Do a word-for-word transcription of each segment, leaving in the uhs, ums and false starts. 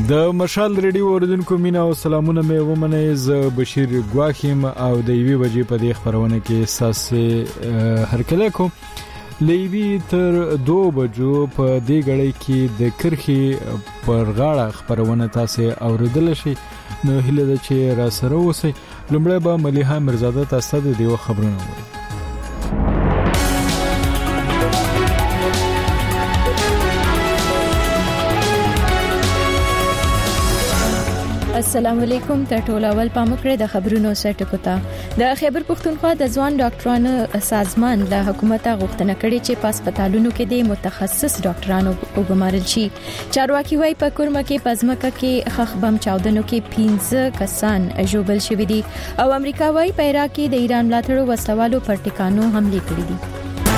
د مشال ریډیو اوریدونکو مینا او سلامونه مې ومنه. ز بشیر ګواخیم او د یوې بجې په دې خبرونه کې ساسه هرکله کو لیوی تر دو بجو په دې غړې کې د کرخي پر غاړه خبرونه تاسو اوریدل شي. نو هله د چې را سره اوسئ. لومړی به ملیحه مرزاده تاسو د دې خبرونه وایي. السلام علیکم. ته ټول اول پامکړه د خبرونو سرټکو ته د خیبر پختونخوا د ځوان ډاکټرانو سازمان له حکومت غوښتنه کړې چې په هسپتالونو کې د متخصص ډاکټرانو وګمارل شي. چارواکي وايي په کورمه کې پزماکه کې خخ بم چاودنو کې پنځه کسان ژوبل شوي دي او امریکا وايي په عراق کې د ایران ملاتړو وسوالو پر ټکانو حمله کړې دي.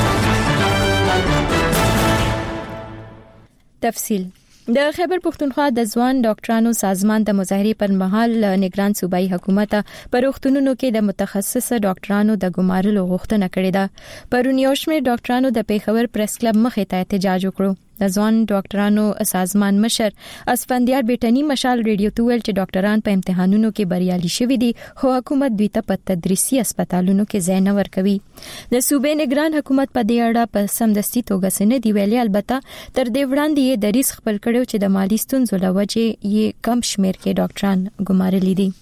تفصیل د خیبر پختونخوا د ځوان ډاکټرانو سازمان د مظاهرې پر مهال نگران صوبایي حکومت پر روغتونونو کې د متخصص ډاکټرانو د ګمارلو غوښتنه کړې ده. پرون یو شمېر ډاکټرانو د پیښور پریس کلب مخې ته احتجاج وکړ. د ځوان ډاکټرانو سازمان مشر اسفندیار بیٹنی مشال ریډیو ته ویل چې ډاکټران په امتحانونو کې بریالي شوي دي خو حکومت دوی ته په تدریسي هسپتالونو کې ځای نه ورکوي. د صوبې نگران حکومت په دې اړه په سمدستي توګه سن دی ویلي. البته تر دې وړاندې یې د ریس خپل کړو چې د مالی ستونزو له وجې یې کم شمیر کې ډاکټران ګمارلي دي.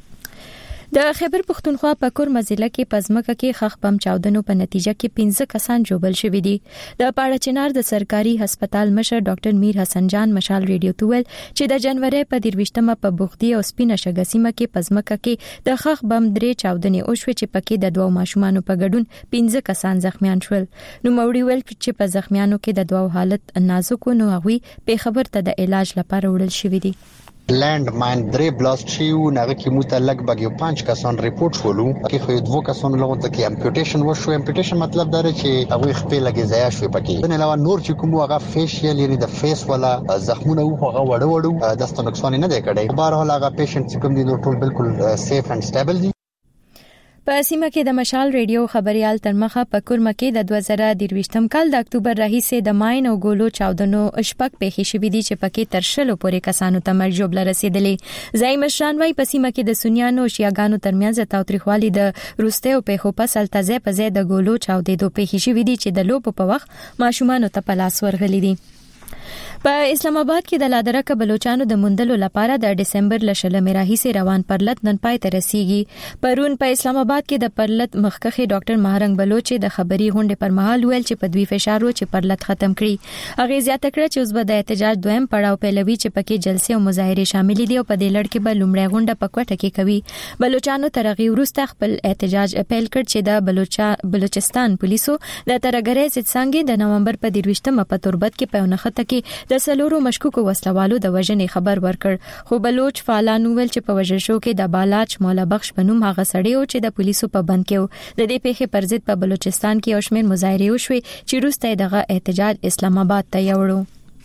د خیبر پختونخوا په کورمه ضلع کې پزماکه کې خخ بم چاودنو په نتیجه کې پنځه کسان ژوبل شوي دي. د پاړه چنار د سرکاري هسپتال مشر ډاکټر میر حسن جان مشال ریډیو ته ویل چې د جنوري په دیرويشتمه په بوغدي او سپینه شګسیمه کې پزماکه کې د خخ بم درې چاودنې او شوې چې پکې د دوه ماشومان په ګډون پنځه کسان زخمیان شول. نو موري ویل چې په زخمیانو کې د دوه حالت نازک نو هغوی په خبر ته د علاج لپاره وړل شوي دي. لند ماین درې بلاست شیو نغه کې متعلق بګیو پنځه کسان ریپورت شولو کې خو دوه کسان لغون ته کې امپوټیشن وشو. امپوټیشن مطلب دا چې هغه خپل لګي ځای شو پکې نه علاوه نور چې کوم هغه فیشیل یعنی د فیس ولا زخمونه او هغه وړو وړو د ست نقصان نه دی کړی. بهر حال هغه پیشنټ چې کوم دي نو ټول بالکل سیف اند سټیبل دي. په سیمه کې د مشال ریډیو خبريال تر مخه په کورمه کې د دوه زره دیرويشتم کال د اکتوبر راهیسې د ماین او ګولو چاودنو شپږ پیښې شوې دي چې پکې تر شلو پورې کسانو ته مرګ ژوبله رسیدلې. ځای مشران وايي په سیمه کې د سنیانو او شیعاګانو ترمنځ تاوتریخوالي د روستیو پیښو په سلطزه په ځای د ګولو چاودېدو پیښې شوې دي چې د لوبو په وخت ماشومان ته په لاس ورغلي دي. په اسلام آباد کې د لادرکه بلوچستانو د مندلو لپاره د دسمبر لشلمې راهیسې روان پرلط نن پای ته رسیږي. پرون په اسلام آباد کې د پرلط مخکخي ډاکټر مهرنګ بلوچ د خبري غونډې پر مهال ویل چې په دوی فشار و چې پرلط ختم کړي. هغه زیاته کړه چې اوس به د احتجاج دویم پړاو پیلوي چې پکې جلسې او مظاهره شامل دي او په دې لړ کې به لومړی غونډه په کوټه کې کوي. بلوچستانو ترغي وروسته خپل احتجاج اپیل کړ چې د بلوچا بلوچستان پولیسو د ترګری څنګه د نومبر په دیرويشتمه په تربت کې په نخته کې د سلورو مشکوکو وسلوالو د وژنې خبر ورکړ. خو بلوچ فعالانو ویل چې په وژل شو کې د بالاچ مولا بخش بنوم هغه سړی او چې د پولیسو په بند کې و. د دې پیښې پر ضد په بلوچستان کې یو شمېر مظاهرې وشوې چې وروسته دغه احتجاج اسلام آباد ته یوړو.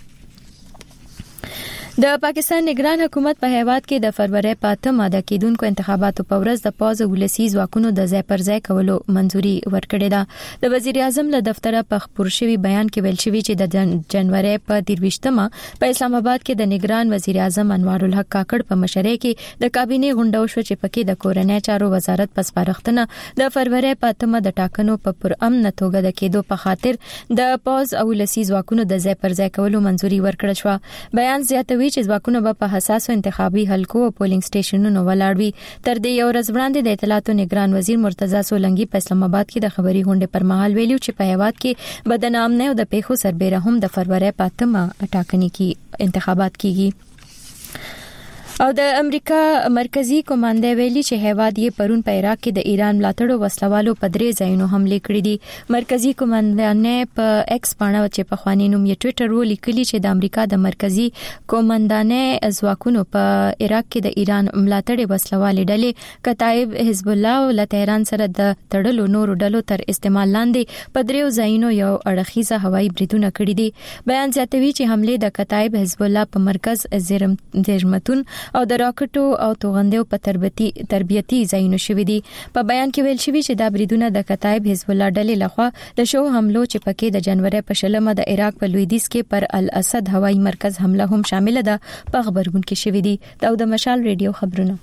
د پاکستان نگران حکومت په هیواد کې د فروری په اتمه د کېدونکو انتخاباتو په ورځ د پاز ولسی ځواکونو د ځای پر ځای کولو منځوري ورکړې ده. د وزیر اعظم له دفتره په خبر شوی بیان کې ویل شوی چې د جنوري په دیرويشتمه په اسلام آباد کې د نگران وزیر اعظم انوار الحق کاکړ په مشرۍ کې د کابینه غونډه وشو چې پکې د کورنۍ چارو وزارت په سپارښتنه د فروری په اتمه د ټاکنو په پر امن توګه د کېدو په خاطر د پاز ولسی ځواکونو د ځای پر ځای کولو منځوري ورکړل شو. بیان زیاتوي چې ځواکونه به په حساسو انتخابي حلقو او پولینګ سټیشنونو ولاړ وي. تر دې یو ورځ وړاندې د اطلاعاتو نگران وزیر مرتضی سولنګي په اسلام آباد کې د خبري غونډې پر مهال ویلو چې په هیواد کې بدنامۍ او د پیښو سربېره هم د فروری په اتمه ټاکنې کې انتخابات کیږي. او د امریکا مرکزی کمانډه ویلي چې هیواد یې پرون په عراق کې د ایران ملاتړو وسلوالو په درې ځایونو حمله کړې دي. مرکزی کمانډه نه په ایکس باندې چې په خواني نوم یې ټوئیټر ولیکلی چې د امریکا د مرکزی کمانډانه ځواکونو په عراق کې د ایران ملاتړي وسلوالې ډلې کتایب حزب الله او له تهران سره د تړلو نورو ډلو تر استعمال لاندې په دریو ځایونو یو اړخیزه هوایي بریدونه کړې دي. بیان زیاتوي چې حمله د کتایب حزب الله په مرکز زیرمتون او د راکټو او توغندیو په تربیتي تربیتي ځایونو شوې دي. په بیان کې ویل شوی چې دا بریدونه د کتایب حزب الله ډلې لخوا د شو حملو چې پکې د جنوري په شلمه د عراق په لویدیځ کې پر الاسد هوایي مرکز حمله هم شامل ده په خبرګون کې شوې دي. دا د مشال ریډیو خبرونه.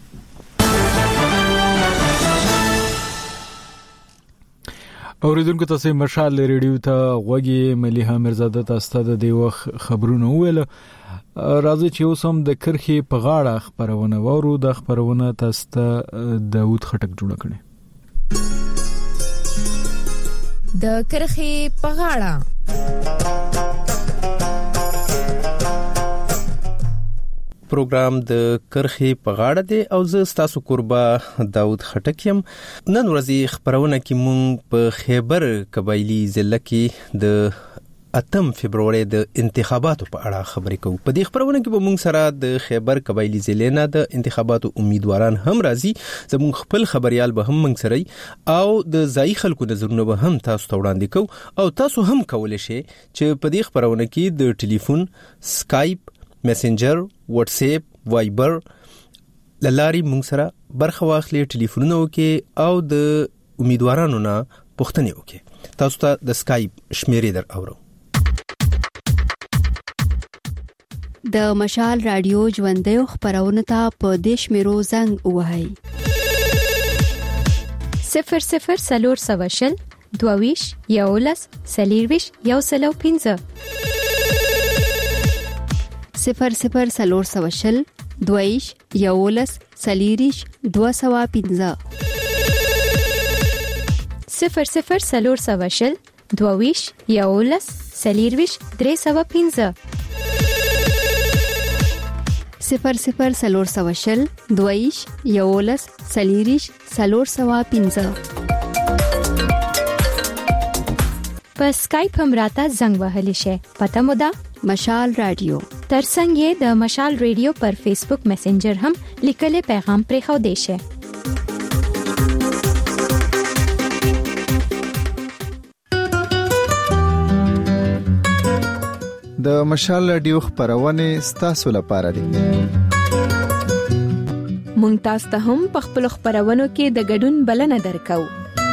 اوریدونکو تاسو مشال ریډیو ته غوږی مليحه مرزاده تاسو د دی وخت خبرونه ویل. راځي چې اوس هم د کرخي په غاړه خبرونه وورو. د خبرونه تاسو ته داوود خټک جوړ کړي. د کرخي په غاړه پروګرام د کرخي په غاړه دی او زه ستاسو قربا داوود خټک یم. نن ورځې خبرونه کې مونږ په خیبر قبایلی ضلع کې د اتم فبرवरी د انتخاباتو په اړه خبرې کوو. په دې خبرونه کې به مونږ سره د خیبر قبایلی ضلع نه د انتخاباتو امیدواران هم راځي. زموږ خپل خبريال به هم مونږ سره او د ځای خلکو نظرونه به هم تاسو ته وړاندې کوو او تاسو هم کولای شئ چې په دې خبرونه کې د ټلیفون، سکایپ، میسنجر، واتس اپ، وایبر للاري مونږ سره برخه واخلي، ټلیفونونه وکي او د امیدوارانو نه پوښتنه وکي. تاسو ته د سکایپ شمیرې در اورو. د مشال رادیو ژوندۍ خبرونه ته په دیش میرو زنګ وهاي صفر صفر سلور سواشل دوویش یولس سلیرویش یو سلو پینځه صفر صفر سلور سواشل دویش یولس سلیریش دو سوا پینځه صفر صفر سلور سواشل دوویش یولس سلیرویش درې سوا پینځه صفر صفر سلور سواشل دویش یولس سلیریش سلور سوا پینځه. په سکایپ هم راته زنګ وهلی شي. پته مو ده مشال رادیو. ترڅنګ یې د مشال ریډیو پر فیسبوک میسنجر هم لیکلي پیغام پرې خو دی شي. د مشال رادیو خبرونه ستاسو لپاره دي. مونږ تاسو ته هم په خپل خبرونو کې د ګډون بلنه درکو.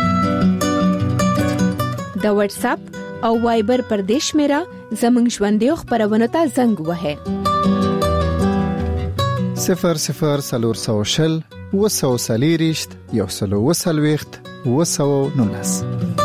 د واتس اپ او وایبر پر دیش میرا زمنګ ژوندۍ خبرونه ته زنګ وهه. صفر صفر سلور سواشل وسو سلیریشت یو سلو وسلويخت وسو نونس.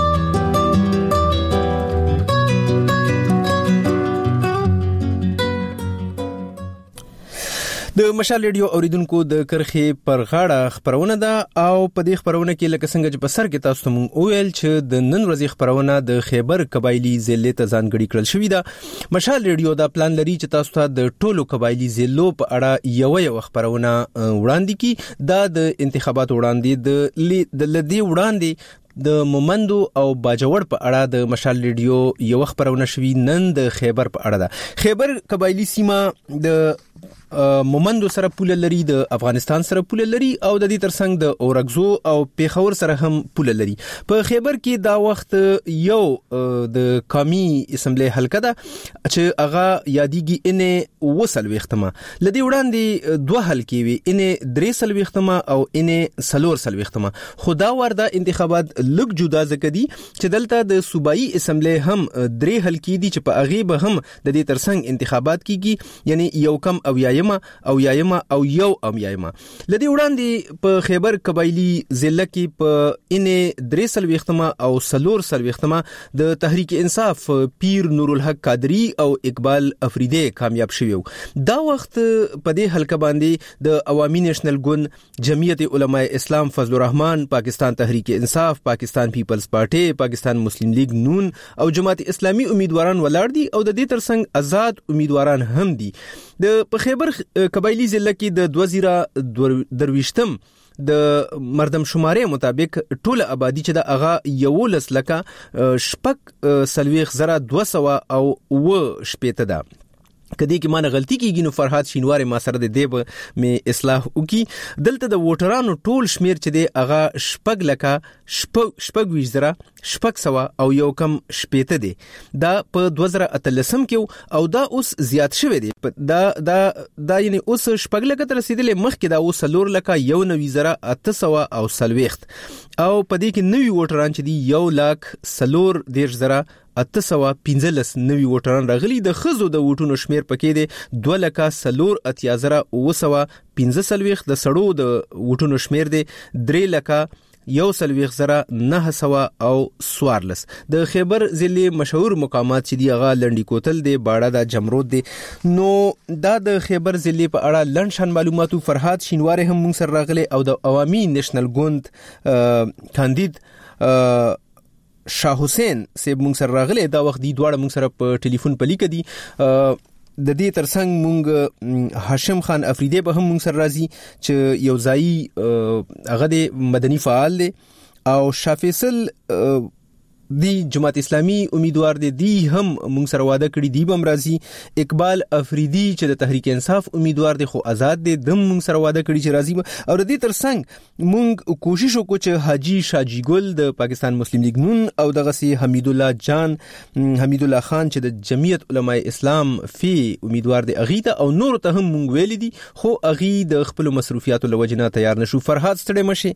د مشال ریډیو اوریدونکو د کرخي پر غاړه خبرونه ده او په دې خبرونه کې لکه څنګه چې په سر کې تاسو مونږ ویل چې د نن ورځې خبرونه د خیبر قبایلی ضلع ته ځانګړي کړل شوې ده. مشال ریډیو دا پلان لري چې تاسو ته د ټولو قبایلی ضلعو په اړه یو یو خبرونه وړاندې کی. دا د انتخاباتو وړاندې د لدی وړاندې د مومندو او باجوړ په اړه د مشال ریډیو یو خبرونه شوي نن د خیبر په اړه ده. خیبر قبایلی سیمه د مومندو سره پوله لري، د افغانستان سره پوله لري او د دې ترڅنګ د اورګزو او پیښور سره هم پوله لري. په خیبر کې دا وخت یو د قومي اسمبلی حلقه ده چې هغه یادېږي ان وسلويختمه لدی وړاندې دوه حلقې وي، ان درې سلويختمه او ان سلور سلويختمه. خدا ورده انتخابات لږ جدا زکدي چې دلته د صوبایي اسمبلی هم درې حلقې دي چې په هغه به هم د دې ترڅنګ انتخابات کیږي، یعنی یو کم او یایمه او یایمه او یو ام یایمه. لدی وړاندې په خیبر قبایلی ضلع کې په ان درې سلويختمه او سلور سلويختمه د تحریک انصاف پیر نور الحق قادری او اقبال افریدی کامیاب شوی. دا وخت په دې حلقه باندې د عوامي نېشنل ګوند، جمعیت علماء اسلام فضل الرحمن، پاکستان تحریک انصاف، پاکستان پیپلز پارټي، پاکستان مسلم لیگ نون او جماعت اسلامی امیدواران ولاړ دي او د دې ترڅنګ آزاد امیدواران هم دي. د په خیبر قبایلی ضلع کې د دوه زره درويشتم د مردم شمارې مطابق ټول آبادی چې د اغا یولس لکه شپک سلويخ زره دوه سوه او و شپېته ده. کدی کې مانه غلطی کیږي نو فرحات شینوار ما سره د دیب مې اصلاح وکي. دلته د ووټرانو ټول شمیر چې دی هغه شپږ لکه شپږ شپږ ویشت زره شپږ سوه او یو کم شپېته دی. دا په دوه زره اتلسم کې او دا اوس زیات شوی دی. دا دا دا یعنی اوس شپږ لکه تر رسیدلې مخکې دا اوس څلور لکه یو نوي زره اته سوه او څلوېښت او په دې کې نوي ووټران چې دی یو لاک څلور دېرش زره اته سوه پنځلس نوي ووټران راغلي. د ښځو د ووټونو شمیر پکې دی دوه لکه څلور اتیا زره اوه سوه پنځه څلوېښت. د سړو د ووټونو شمیر دی درې لکه یو څلوېښت زره نهه سوه او څوارلس. د خیبر ضلع مشهور مقامات چې دی هغه لنډي کوتل دی، باړه دا جمرود دی. نو دا د خیبر ضلع په اړه لنډ شان معلوماتو فرحات شینوار هم موږ سره راغلی او د عوامي نېشنل ګوند کاندید شاه حسین سیب مونږ سره راغلی. دا وخت دی دواړه مونږ سره په ټلیفون په لیکه دي. د دې ترڅنګ مونږ هاشم خان افریدی به هم مونږ سره راځي چې یو ځای هغه د مدني فعال دی او شاه فیصل دی جماعت اسلامی امیدوار دی دی هم مونږ سره واده کړی دی بم راځي. اقبال افریدی چې د تحریک انصاف امیدوار دی خو آزاد دی دم مونږ سره واده کړی چې راځي. او د دې ترڅنګ مونږ کوشش وکړو چې حاجی شاجی ګل د پاکستان مسلم لیگ نون او دغه سي حمید الله جان حمید الله خان چې د جمعیت علماء اسلام فی امیدوار دی اغه ته او نور ته هم مونږ ویل دي خو اغه د خپل مصروفیاتو لوجنه تیار نشو. فرحات ستړي مشه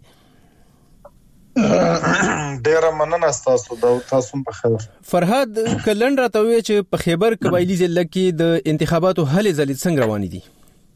ډیره مننه تاسو دا تاسو په خیر. فرحاد کلن راته چې په خیبر قبایلی ضلع کې د انتخاباتو هلې ځلې څنګه روانې دي؟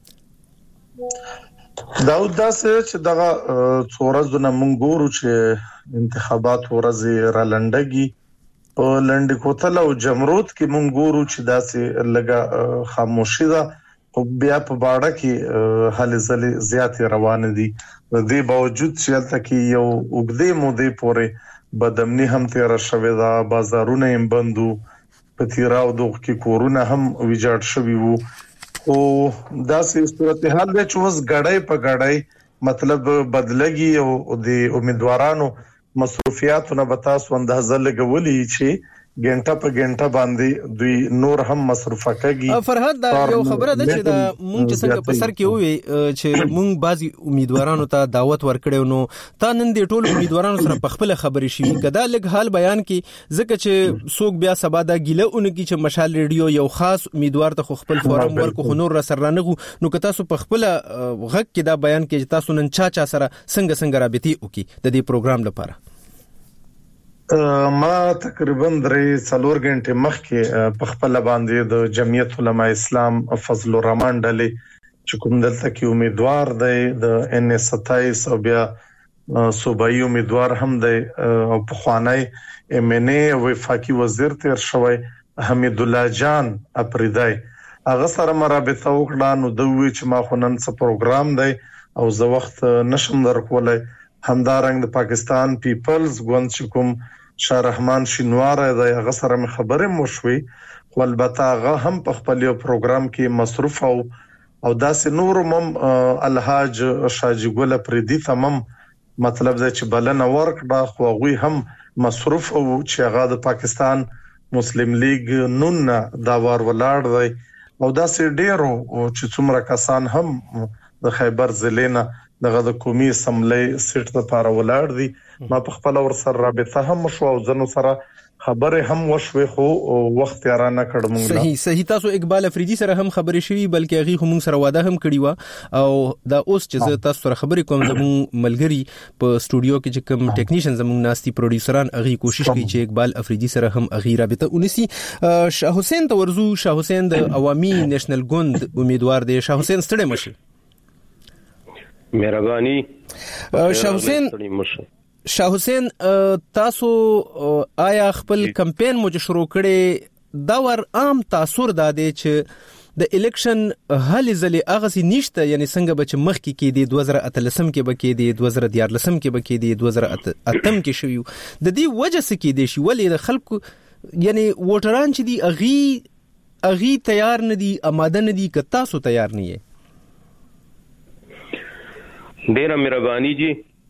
دا داسې چې دغه څورزونه مونږ ګورو چې انتخابات ورځې را لنډګي په لنډ کوتل او جمرود کې مونږ ګورو چې داسې لګه خاموشي ده او بیا په باړه کې هلې ځلې زیات روان دي. د دې باوجود چې البته کې یو وګړي مودې پورې بدامني هم تیر شوې ده، بازارونه هم بندو، په تیراو دوه کې کورونه هم ویجاړ شوي وو. او داسې صورتحال ده چې اوس غړای په غړای مطلب بدلګي او د امیدوارانو مصروفیاتونه به تاسو اندازه لګولې چې ګنټه په ګنټه باندې دوی نور هم مصرفه کوي. فرحات دا یو خبره ده چې دا مونږ چې څنګه په سر کې وي چې مونږ بعضي امیدوارانو ته دعوت ورکړو نو تا نن د ټولو امیدوارانو سره په خپل خبرې شي کدا لګ حال بیان کې ځکه چې څوک بیا سبا دا ګیله اونګي چې مشال ریډیو یو خاص امیدوار ته خپل فورم ورکو خو نور سره رانغو نو که تاسو په خپل غږ کې دا بیان کې چې تاسو نن چا چا سره څنګه څنګه رابطي وکي د دې پروګرام لپاره. ما تقریبا درې څلور غنټه مخکې په خپل باندې د جمعیت علماء اسلام فضل الرحمن ډلې چې کوم دلته کې امیدوار دی د ان اس ستایس او بیا صوبایي امیدوار هم دی او په خوانی ام ان ای وفاقي وزیر تیر شوی حمید الله جان افریدی هغه سره مرابطه وکړه نو دوی چې ما خو نن څه پروګرام دی او زه وخت نشم درکولای. همدارنګ د پاکستان پیپلز ګوند چې کوم شاه رحمان شینوار د هغه سره خبره مو شوي خو البته هغه هم په خپل یو پروګرام کې مصروف او او داسې نور مم الحاج شاجی ګل پردي تمام مطلب دا چې بلنه ورکړه خو هغه هم مصروف او چې هغه د پاکستان مسلم لیگ نون دا ور ولاړ دی او داسې ډیرو چې څومره کسان هم د خیبر ضلع نه دغه د قومي اسمبلی سیټ لپاره ولاړ دي. ما په خپل ور سره رابطه هم شو او زنو سره خبره هم وشوي خو وخت یې را نه کړم. صحیح صحیح. تاسو اقبال افریدی سره هم خبرې شوي بلکې هغه هم سره واده هم کړی و او دا اوس چې تاسو سره خبرې کوم زموږ ملګری په سټوډیو کې چې کوم ټیکنیشن زموږ ناستي پروډوسران هغه کوشش کوي چې اقبال افریدی سره هم هغه رابطه ونیسي. شاه حسین تورزو شاه حسین د عوامي نېشنل ګوند امیدوار دی. شاه حسین ستړي مشه. مهرباني. شاه حسین شاه حسین تاسو آیا خپل کمپاین مو شروع کړي دا ور عام تاثیر دادې چې د الیکشن هلې ځلې هغه سي نشته یعنی څنګه به چې مخ کې کې دی دوه زره اتلسم کې به کې دی دوه زره دیارلسم کې به کې دی دوه زره اتم کې شوی د دې وجه څه کې دی شي ولې د خلکو یعنی ووټران چې دی اغي اغي تیار نه دي آماده نه دي که تاسو تیار نه یې؟ ډیره مهرباني جی.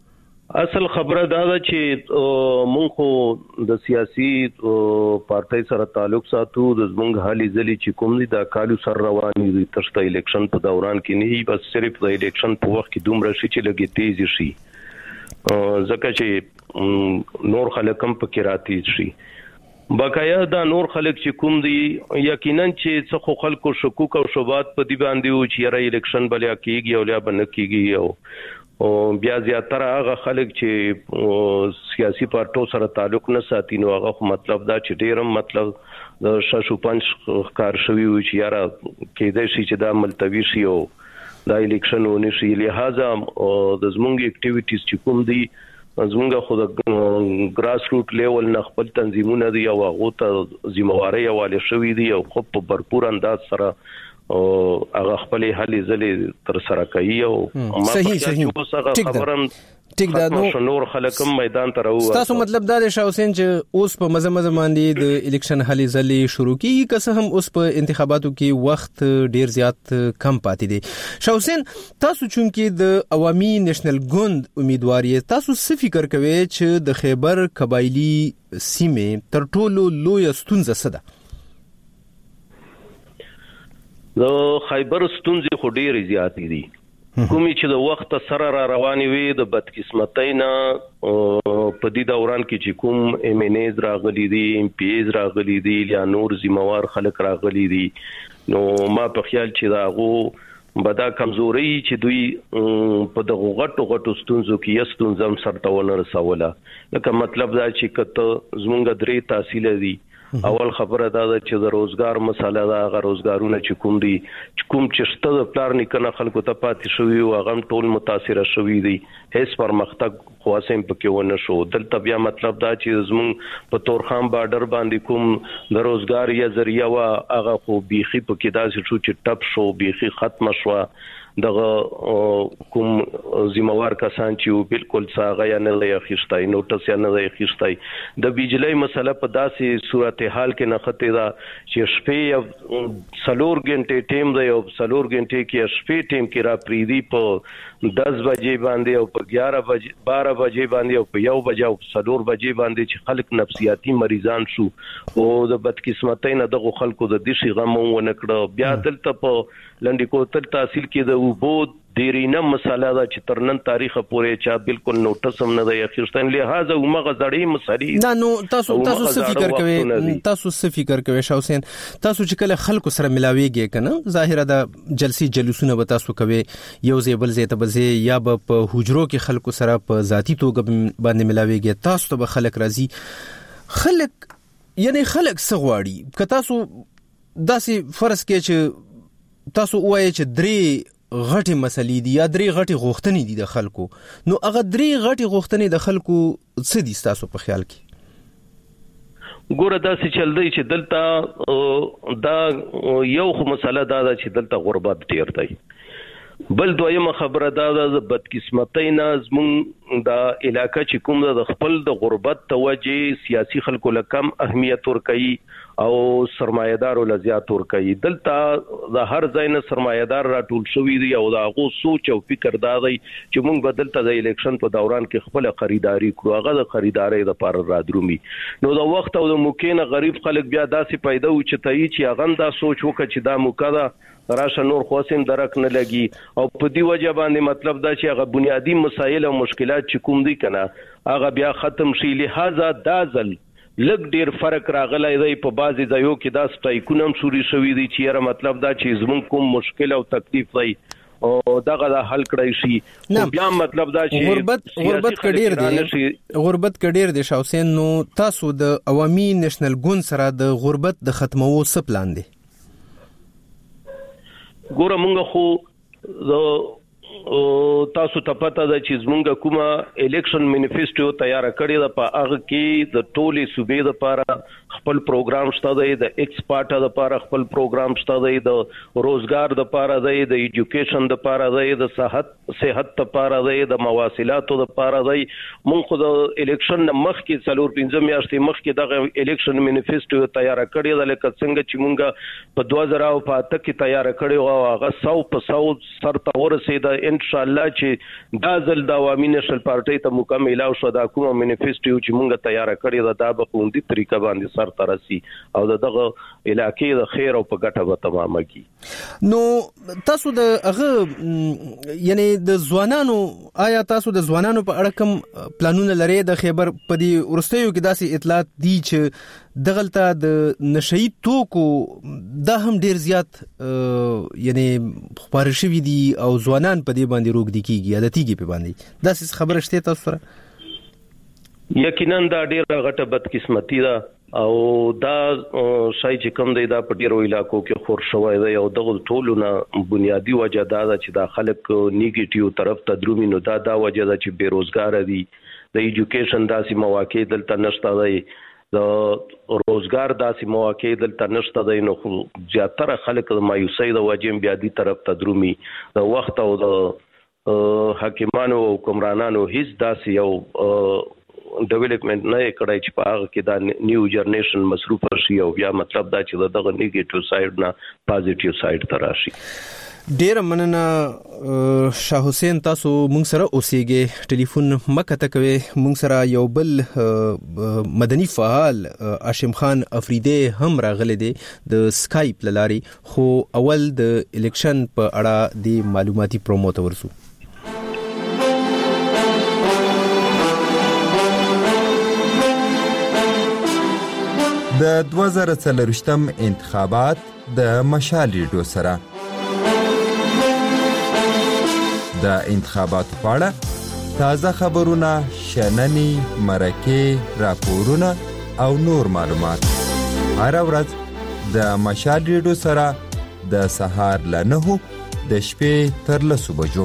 اصل خبره دا ده چې مونږ خو د سیاسي پارټي سره تعلق ساتو د زمونږ حالي ځلې چې کوم دي د کالو سر رواني دي ترڅو الیکشن په دوران کې نه بس صرف د الیکشن په وخت کې دومره شي چې لګي تیز شي ځکه چې نور خلک هم پکې راتی شي بقایا دا نور خلک چې کوم دي یقینا چې څه خو خلکو شکوک او شوبات په دی باندې و چې را الیکشن بلیا کیږي او لا بنه کیږي او او بیا زیاتره هغه خلک چې سیاسي پارټو سره تعلق نه ساتي نو هغه مطلب دا چې ډیرم مطلب د شاشو پنځ کار شوی و چې یاره کېدای شي چې دا ملتوي شي او دا الیکشن ونی شي لہذا د زمونږ اکټیویټیز چې کوم دي زمونږ خو د ګراس روټ لیول نه خپل تنظیمونه دي او هغه ته ذمہواری حواله شوی دي او خو په भरपूर انداز سره او هغه خپل حل ځلې تر سره کوي او صحیح صحیح ټیک ده ټیک ده نو نور خلکم میدان ته راو تاسو مطلب دا دی شاه حسین چې اوس په مزه مزه باندې د الیکشن حل ځلې شروع کیږي که څه هم اوس په انتخاباتو کې وخت ډیر زیات کم پاتې دی شاه حسین تاسو چونکې د عوامي نېشنل ګوند امیدوار یې تاسو څه فکر کوئ چې د خیبر قبایلی سیمې تر ټولو لوی ستونزه څه ده د خیبر ستونزې خو ډېرې زیاتې دي کومې چې د وخت سره را روانې وي د بدقسمتۍ نه په دې دوران کې چې کوم ایم ان ایز راغلي دي ایم پی ایز راغلي دي یا نور ذمہوار خلک راغلي دي نو ما په خیال چې دا غو بدا کمزوري چې دوی په دغه غټو غټو ستونزو کې یستونزم سره ونه رسوله لکه مطلب دا چې کته زمونږ درې تحصیل دي اول خبره دا ده چې د روزګار مسله دا غو روزګارونه چې کوم دي چې کوم چې شته د پلان نکنه خلکو ته پاتې شوی او هغه ټول متاثر شوی دي هیڅ پرمختګ خواسم پکې ونه شو دلته بیا مطلب دا چې زمون په تورخم بارډر باندې کوم د روزګار یا ذریعہ وا هغه خو بيخي پکې داسې شو چې ټپ شو بيخي ختم شو دغه کوم ذمہوار کسان چې بالکل ساغه یا نه لای خښتای نوټس یا نه لای خښتای د بجلی مسله په داسې صورتحال کې نه خته دا چې شپې سلور غنټه ټیم دی او سلور غنټه کې شپې ټیم کې را پریدي په دس بجې باندې او په ګیارہ بجې بارہ بجې باندې او په یو بجې او سلور بجې باندې چې خلک نفسیاتی مریضان شو او د بدقسمتۍ نه دغه خلکو د دشي غم ونه کړ بیا دلته په لنډی کوتل تحصیل کې د وبو ډیرینه مسله دا چې ترنن تاریخ پورې چا بالکل نوټس هم نه دی اخیستن لہذا ومغه زړې مسلې نه نو تاسو تاسو څه فکر کوئ تاسو څه فکر کوئ شاه حسین تاسو چې کله خلکو سره ملاويږي کنه ظاهره دا جلسي جلوسونه به تاسو کوي یو زیبل زیته بزي یا په حجرو کې خلکو سره په ذاتی توګه باندې ملاويږي تاسو ته به خلک راځي خلک یعنی خلک سغواړي که تاسو داسې فرض کې چې تاسو وایي چې درې غټي مسلې دي یا درې غټي غوښتنې دي د خلکو نو هغه درې غټي غوښتنې د خلکو څه دي تاسو په خیال کې ګوره دا چې چل دی چې دلته دا یو خو مسله دا ده چې دلته غربت ډیر دی بل دویمه خبره دا ده د بدقسمتۍ نه زمون دا علاقہ چې کوم د خپل د غربت توجه سیاسي خلکو لکم اهمیت ورکړي او سرمایدارو لزیات ورکړي دلته د هر ځای نه سرمایدار راټول شوی دی او دا غو سوچ او فکر دا دی چې موږ بدلته د الیکشن په دوران کې خپل خریداري کړو هغه د خریداري د لپاره رادرومي نو د وخت او د ممکنه غریب خلک بیا داسې پیدا و چې تای چې هغه دا سوچ وکړي چې دا موکاده راشه نور خواسم درک نه لګي او په دی وجه باندې مطلب دا چې هغه بنیادی مسایل او مشکلات چې کوم دي کنه هغه بیا ختم شي لہذا دا ځل لګ ډیر فرق راغلی دی په بعضی ځایو کې دا سټایکونم شوري شوی دی چې یاره مطلب دا چې زمون کوم مشکل او تکلیف دی او دغه د حل کړی شي بیا مطلب دا چې غربت غربت کډیر دی غربت کډیر دی شاه حسین نو تاسو د عوامي نېشنل ګوند سره د غربت د ختمولو څه پلان دی ګوره مونږ خو تاسو ته پته ده چې زمونږ کومه الیکشن مینیفیسټو تیار کړی ده په هغه کې د ټولي صوبې لپاره خپل پروګرام شته دی د ایکسپورټ لپاره خپل پروګرام شته دی د روزګار لپاره دی د ایجوکیشن لپاره دی د صحت صحت لپاره دی د مواصلاتو لپاره دی مونږ خو د الیکشن مخ کې څلور پنځه میاشتې مخ کې دغه الیکشن مینیفیسټو تیار کړی ده لکه څنګه چې مونږ په دوه زره او په اته کې تیار کړی او هغه سو په سو سر ته ورسېده ان شاء الله چې دا ځل د عوامي نېشنل پارټي ته مکمل او شو دا کومه مانیفیسټو چې مونږه تیار کړی دا د بخوندي طریقه باندې سر ترسي او دغه علاقې د خیر او په ګټه به تمامه کی. نو تاسو د هغه یعنی د ځوانانو آیا تاسو د ځوانانو په اړه کوم پلانونه لري د خیبر په دې ورستیو کې داسې اطلاعات دي چې دغلطه د نشئی توکو دا هم ډیر زیات یعنی خبر شوی دي او ځوانان په دې باندې روغ دي کیږي عادتيږي په باندې دا څه خبره شته تاسو سره؟ یقینا دا ډیره غټه بدقسمتي ده او دا شای چې کوم دی دا په ډیرو علاقو کې خور شوی دی او دغه ټولو نه بنیادی وجه دا ده چې دا خلک نیگیټیو طرف ته درومي. نو دا دا وجه ده چې بیروزګار دي، د ایجوکیشن داسې مواقع دلته نشته دی، د روزګار داسې مواقع دلته نشته دی. نو زیاتره خلک د مایوسۍ د وجې بیا دي طرف ته درومي. د وخت او د حکیمانو او حکمرانانو هیڅ داسې یو ډیولپمنٹ نه کړای چې په هغه کې دا نیو جنریشن مصروف شي او بیا مطلب دا چې دغه نیگیټیو سایډ نه پازیټیو سایډ ته راشي. ډیر مننه شاه حسین، تاسو مونږ سره اوسېږئ، ټلیفون مکه کوي. مونږ سره یو بل مدني فعال هاشم خان افریدی هم راغلی دی د سکایپ لاري، خو اول د الیکشن په اړه د معلوماتي پرومو ته ورسو. د دوه زره څلرویشتم انتخابات د مشال ریډیو سره د انتخاباتو په اړه تازه خبرونه، شننې، مرکې، راپورونه او نور معلومات هر ورځ د مشال ریډیو سره د سهار له نهو د شپې تر لسو بجو.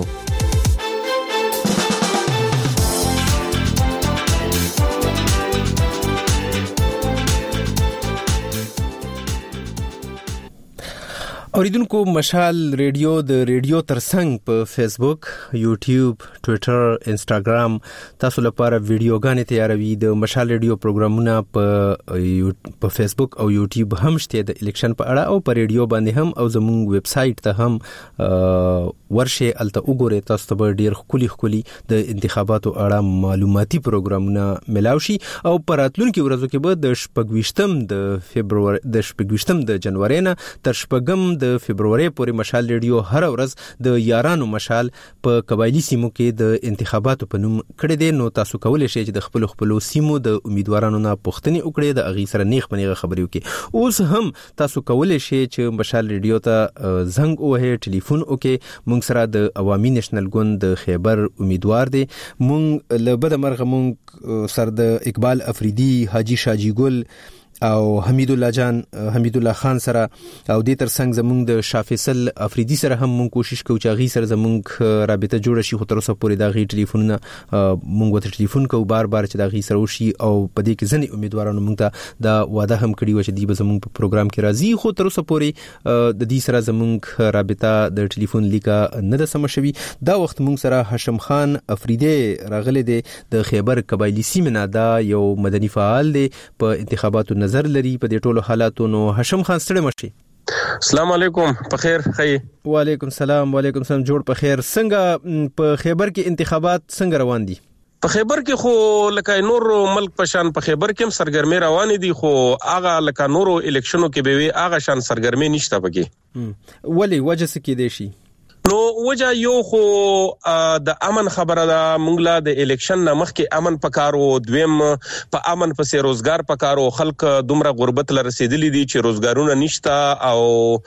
اوریدونکو، مشال ریډیو د ریډیو ترڅنګ په فیسبوک، یوټیوب، ټوئیټر، انسټاګرام تاسو لپاره ویډیوګانې تیاروي. د مشال ریډیو پروګرامونه په په فیسبوک او یوټیوب هم شته د الیکشن په اړه او په ریډیو باندې هم، او زموږ ویب سټ ته هم ورشه الته وګورئ. تاسو ته ډیر خولي خولي د انتخاباتو اړه معلوماتي پروګرامونه ملاوي شي او په راتلونکي ورځو کې به د شپږویشتم د فبرवरी د شپږویشتم د جنوري نه تر شپږم د فبرवरी پورې مشال ریډیو هر ورځ د یارانو مشال په قبایلی سیمو کې د انتخاباتو په نوم کړی دی. نو تاسو کولای شئ چې د خپل خپل سیمو د امیدوارانو نه پوښتنې وکړئ، د اغي سره نیخ پنیغه خبرې وکړئ. اوس هم تاسو کولای شئ چې مشال ریډیو ته زنګ ووهئ، ټلیفون وکړئ. مونږ سره د عوامي نېشنل ګوند د خیبر امیدوار دی. مونږ له بده مرغه مونږ سره د اقبال افریدی، حاجی شاجی ګل او حمید الله جان حمید الله خان سره او د ترڅنګ زمونږ د شافیصل افریدی سره هم مونږ کوشش کوو چې غي سره زمونږ رابطه جوړ شي. خو تر اوسه پورې دا غي ټلیفونونه مونږ ته ټلیفون کوو بار بار چې دا غي سره وشي او په دې کې ځنې امیدوارانو مونږ ته دا وعده هم کړی و چې دی به زمونږ په پروګرام کې راځي. خو تر اوسه پورې د دې سره زمونږ رابطه د ټلیفون لیکه نه ده سم شوی. دا وخت مونږ سره هاشم خان افریدی راغلی دی د خیبر قبایلی سیمه. دا یو مدني فعال دی، په انتخاباتو نظر لري په دې ټولو حالاتو. نو هاشم خان ستړي مشي. السلام علیکم، په خیر خی. وعلیکم السلام. وعلیکم السلام. جوړ په خیر. څنګه په خیبر کې انتخابات څنګه روان دي؟ په خیبر کې خو لکه نور ملک پشان په خیبر کې هم سرګرمي روان دي، خو هغه لکه نورو الیکشنو کې به وي هغه شان سرګرمي نشته پکې. ولی وجه څه کې دی شي؟ نو وجه یو خو د امن خبره ده. مونږ لا د الیکشن نه مخکې امن پکارو، دویم په امن پسې روزګار پکارو. خلک دومره غربت لر رسیدلی دي چې روزګارونه نشته او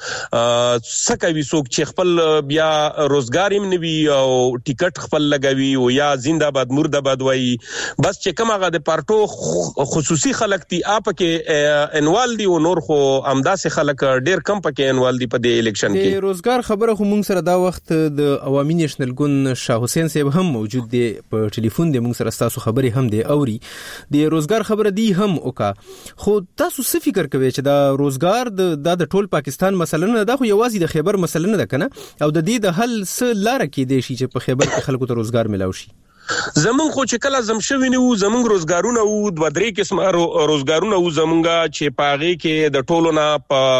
سکه وی څوک چې خپل بیا روزګار هم نوي او ټیکټ خپل لګوي او یا زنده‌باد مرده‌باد وایي. بس چې کوم هغه د پارټو خصوصي خلک دي اپ کې انوال دي او نور خو امداسې خلک ډیر کم پکې انوال دي په د الیکشن کې. د روزګار خبره خو مونږ سره دا وخت د عوامي نېشنل ګوند شاه حسین صاحب هم موجود دی په ټلیفون دی. مونږ سره تاسو خبرې هم دی اوري. د روزګار خبره دی هم وکا. خو تاسو څه فکر کوئ چې دا روزګار د د ټول پاکستان مسله نه ده، خو یوازې د خیبر مسله نه ده کنه؟ او د دې د حل څه لار کې دی چې په خیبر کې خلکو ته روزګار ملاوي شي؟ زمون خو چې کله زم شوی نه وو زمون روزګارونه وو د درې قسم روزګارونه وو زمونږه چې پاغي کې د ټولو نه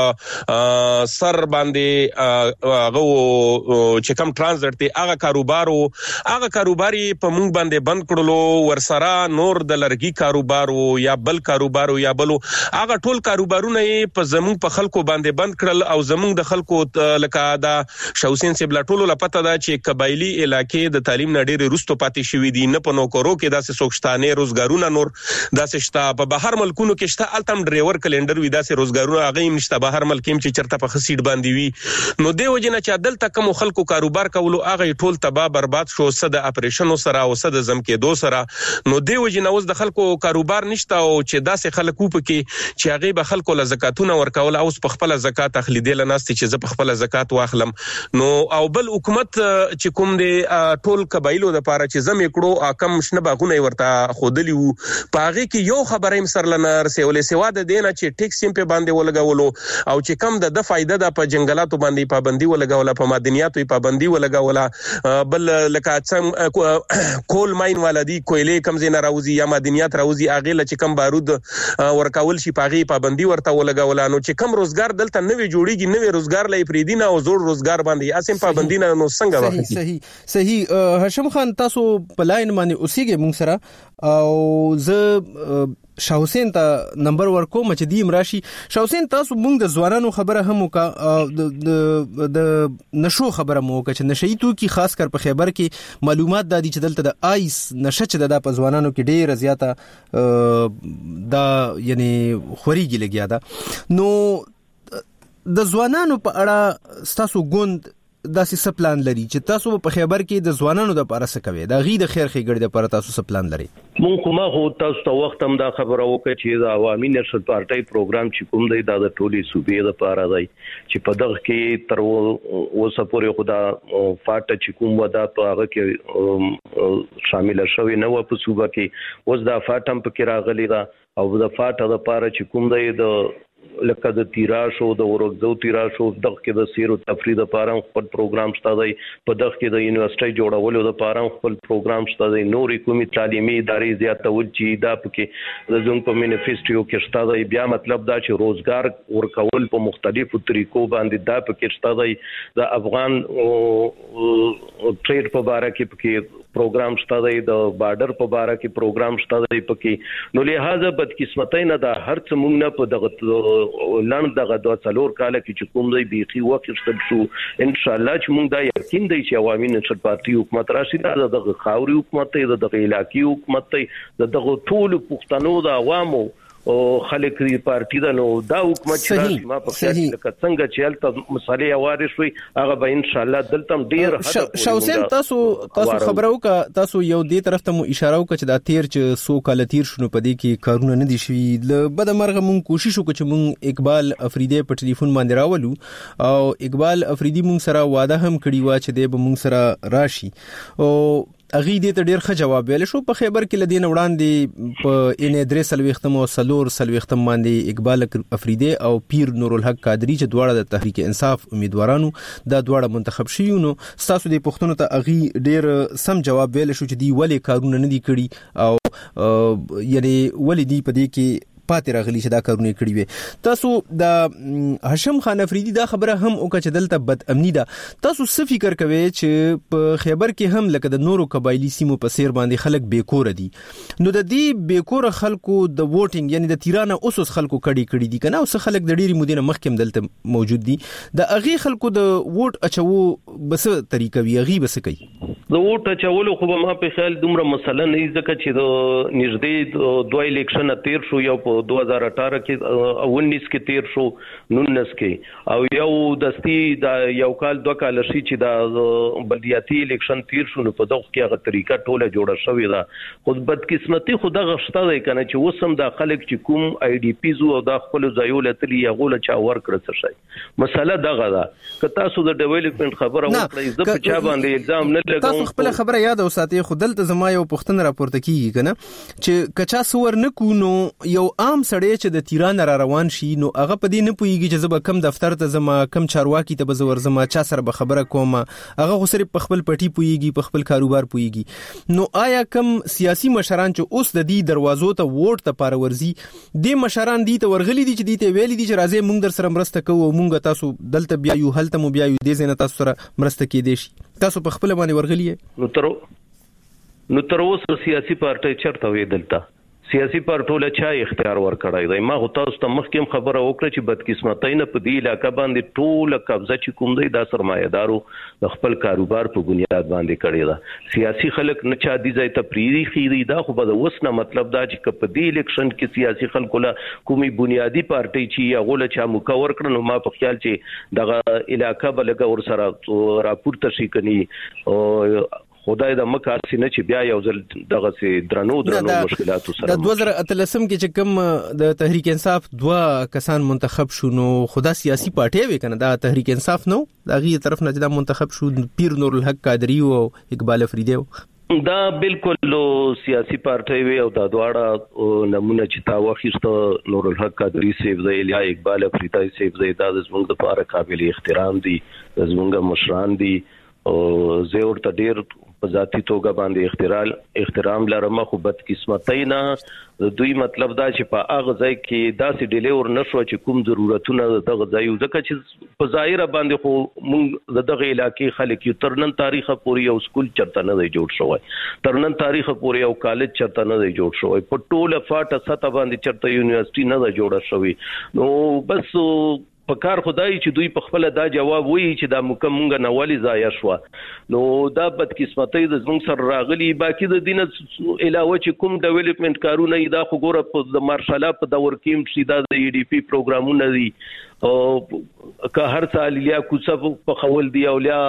په سر باندې هغه چې کم ترانزیت دی هغه کاروبار او هغه کاروباري په مونږ باندې بند کړلو ورسره نور د لرګي کاروبار او یا بل کاروبار او یا بل هغه ټول کاروبارونه په زمون په خلکو باندې بند کړل او زمون د خلکو لکه دا شوسین سیبلا ټولو لپاره دا چې قبایلی علاقې د تعلیم نه ډېر رستو پاتې شوې دي نه په نوکرو کې داسې سوکشتانه روزګارونه نور داسې شته په بهر ملکونو کې شته التم ډرایور کلندر وي داسې روزګارونه هغه هم نشته بهر ملک هم چې چرته په خسیټ باندې وي نو دی وجنه چې عدالت کوم خلکو کاروبار کولو هغه ټول تباہ برباد شو صد اپریشن سره او صد زم کې دو سره نو دی وجنه اوس د خلکو کاروبار نشته او چې داسې خلکو په کې چې هغه به خلکو له زکاتونه ورکول اوس په خپل زکات اخلیدل نه است چې ز په خپل زکات واخلم نو او بل حکومت چې کوم دی ټول قبایلو د پاره چې زم کړو کم شنه باغونه ورته خودلی وو پاغه کې یو خبره هم سر لنه رسولې سوا د دینه چې ټیکس هم په باندې ولګولو او چې کم د فائدہ د په جنگلاتو باندې پابندي ولګوله په معدنیاتو پابندي ولګوله بل لکه څنګه کول ماين ولادي کویلې کم زین راوزی یا معدنیات راوزی اغه لچ کم بارود ورکول شي پاغه پابندي ورته ولګوله نو چې کم روزګار دلته نوې جوړیږي نوې روزګار لای پریدینه او زوړ روزګار باندې اسیم پابندي نه نو څنګه وکړي صحیح صحیح هاشم خان تاسو په لاین باندې اوسېږئ مونږ سره او زه شاه حسین ته نمبر ورکوم چې دی مراشي شاه حسین تاسو مونږ د ځوانانو خبره هم وکا د د نشو خبره مو وکا چې نشئی تو کی خاص کر په خیبر کې معلومات دادي چې دلته د آیس نشه چې د په ځوانانو کې ډېر زیاته دا یعنی خوريږي لګیا دا نو د ځوانانو په اړه تاسو ګوند داسې سپلان لري چې تاسو په خیبر کې د ځوانانو د لپاره څه کوي دا غي د خیر خېګړې د لپاره تاسو سپلان لري مونږ کومه هو تاسو ته وخت هم دا خبره وکړه چې د عوامي نشر پارټي پروګرام چې کوم دی دا د ټولي صوبې د لپاره دی چې په دغه کې تر اوسه پورې خدا فاټ چې کوم ودا په هغه کې شامل شوی نه و په صوبه کې اوس دا فاټ هم پکې راغلی دا او د فاټ د لپاره چې کوم دی د لکه د تیراش او د ورغزو تیراش او دغه کې د سیر او تفریح لپاره خپل پروګرام شته دی په دغه کې د یونیورسيټي جوړولو لپاره خپل پروګرام شته دی نورې کومي تعلیمي ادارې زیاتول چې دا پکې د زوم په منیفیسټو کې شته دی بیا مطلب دا چې روزګار ورکول په مختلفو طریقو باندې دا پکې شته دی د افغان ټریډ په اړه کې پکې پروګرام شته دی د بارډر په اړه کې پروګرام شته دی پکې نو لہذا بدقسمتۍ نه دا هر څه مونږ نه په دغه لاند دغه د څلور کال کې چې کوم دی بيخي وخت شو ان شاء الله چې مونږ دا یقین دی چې عوامي نشر پارټي حکومت راشي دا دغه خاوري حکومت دی دغه علاقائی حکومت دی دغه ټول پښتنو د عوامو او خلک دی پارټي دا نو دا حکومت چې ما په خیال کې څنګه چې الته مصالح اواره شوي هغه به ان شاء الله دلته ډیر هدف شاه حسین تاسو تاسو خبرو کا تاسو یو دې طرف ته مو اشاره وکړه چې دا تیر چې سو کال تیر شنو پدې کې کارونه نه دي شوي ل بد مرغه مونږ کوشش وکړو چې مونږ اقبال افریدی په ټلیفون باندې راولو او اقبال افریدی مونږ سره وعده هم کړی و چې دې به مونږ سره راشي او اغي دې ته ډیر ښه جواب ویل شو په خیبر کې لدین وړاندې په ان ادریس سلوختم او سلور سلوختم باندې اقبال افریدی او پیر نور الحق قادری چې دواړه د تحریک انصاف امیدوارانو دا دواړه منتخب شیو نو تاسو د پښتون ته اغي ډیر سم جواب ویل شو چې دی ولې کارونه نه دي کړی او یعنی ولې دی په دې کې پاتې راغلی چې دا کارونه کړی وي تاسو د هاشم خان افریدی دا خبره هم او چې دلته بد امنی ده تاسو څه فکر کوئ چې په خیبر کې هم لکه د نورو قبایلی سیمو په سیر باندې خلک بیکور دي نو د دې بیکور خلکو د ووټینګ یعنی د تیرانه اوسوس خلکو کړي کړي دي کنه او څه خلک د ډیری مودینه مخکم دلته موجود دي د اغي خلکو د ووټ اچو بس طریقه وی اغي بس کوي د ووټ اچولو خو ما په خیال دومره مسله نه ځکه چې د نږدې دوه الیکشن تیر شو یو په دو هزار اٹھارہ کې انیس کې تیر شو نونس کې او یو دستی دا یو کال دوه کال شي چې دا بلدیاتي الیکشن تیر شو نو په دغه کې هغه طریقه ټوله جوړه شوې ده خو بدقسمتي خو دغه شته دی کنه چې وسم د خلک چې کوم آی ډی پی زو او د خپل ځایول تلی غوله چا ور کړ څه شي مسله دغه ده که تاسو د ډیولپمنٹ خبره وکړئ زه په چا باندې الزام نه لګوم تاسو خپل خبره یاد اوساتئ، خو دلته زما یو پوښتنه راپورته کیږي کنه چې کچا سور نه کو نو یو عام سړی چې د تیران را روان شي نو هغه په دې نه پويږي چې زب کم دفتر ته زما کم چارواکي ته بزور زما چا سره به خبره کوم، هغه خو صرف په خپل پټي پويږي، په خپل کاروبار پويږي. نو آیا کم سیاسي مشران چې اوس د دې دروازو ته ووټ ته پارورزي د مشران دي ته ورغلي دي چې دي ته ویلي دي چې راځي مونږ در سره مرسته کوو، مونږ تاسو دلته بیا یو هلته مو بیا یو دې زنه تاسو سره مرسته کې دي شي، تاسو په خپل باندې ورغلي؟ نو تر نو تر اوسه سیاسي پارټي چرته وې دلته سیاسي پارټو له چا اختیار ورکړای دی؟ ما غو تاسو ته مخکې خبره وکړه چې بدقسمتۍ نه په دې علاقې باندې ټول قبضه چې کوم دی د سرمایه‌دارو د خپل کاروبار په بنیاد باندې کړی دا. سیاسي خلک نه چا دي ځای ته پریری خېری دا خو به اوس نه مطلب دا چې په دې الیکشن کې سیاسي خلکو له کومي بنیادی پارټي چې هغه له چا مکور کړ نو ما په خیال چې دغه علاقې بلګه ور سره راپورته شي کني او خدای د مکاسي نه چې بیا یو ځل دغه سي درنو درنو مشکلاتو سره د دوه زره اتلسم کې چې کوم د تحریک انصاف دوه کسان منتخب شو نو خدا سیاسي پارټي وی کنه دا تحریک انصاف نو دغه طرف نه چې منتخب شو پیر نور الحق قادری او اقبال افریدی دا بالکل سیاسي پارټي وی او د دواړه نمونه چې تا وخیسته نور الحق قادری سیف دی یا اقبال افریدی سیف دی دا زموږ د لپاره قابل احترام دي، زموږ مشران دي او زه ورته ډیر په ذاتی توګه باندې احترام احترام لرم. خو بد قسمتۍ نه دوی مطلب دا چې په هغه ځای کې داسې ډیلی ور نشو چې کوم ضرورتونه دغه ځای ځکه چې په ظاهر باندې خو موږ دغه علاقې خلک یو ترنن تاریخ پورې یو سکول چرته نه دی جوړ شوی، ترنن تاریخ پورې یو کالج چرته نه دی جوړ شوی، په ټوله فاټه سطح باندې چرته یونیورسيټي نه دی جوړه شوی. نو بس په کار خدای چې دوی په خپل دا جواب وایي چې دا مکمنګ نه والی ضایع شو نو دا بد قسمتۍ د زموږ سره راغلي. باقي د دینه علاوه چې کوم ډیولپمنٹ کارونه دا خو ګوره په د مارشال په دور کې چې دا د ای ډی پی پروګرامونه دي او که هر سال یا کوڅه په خول دی او یا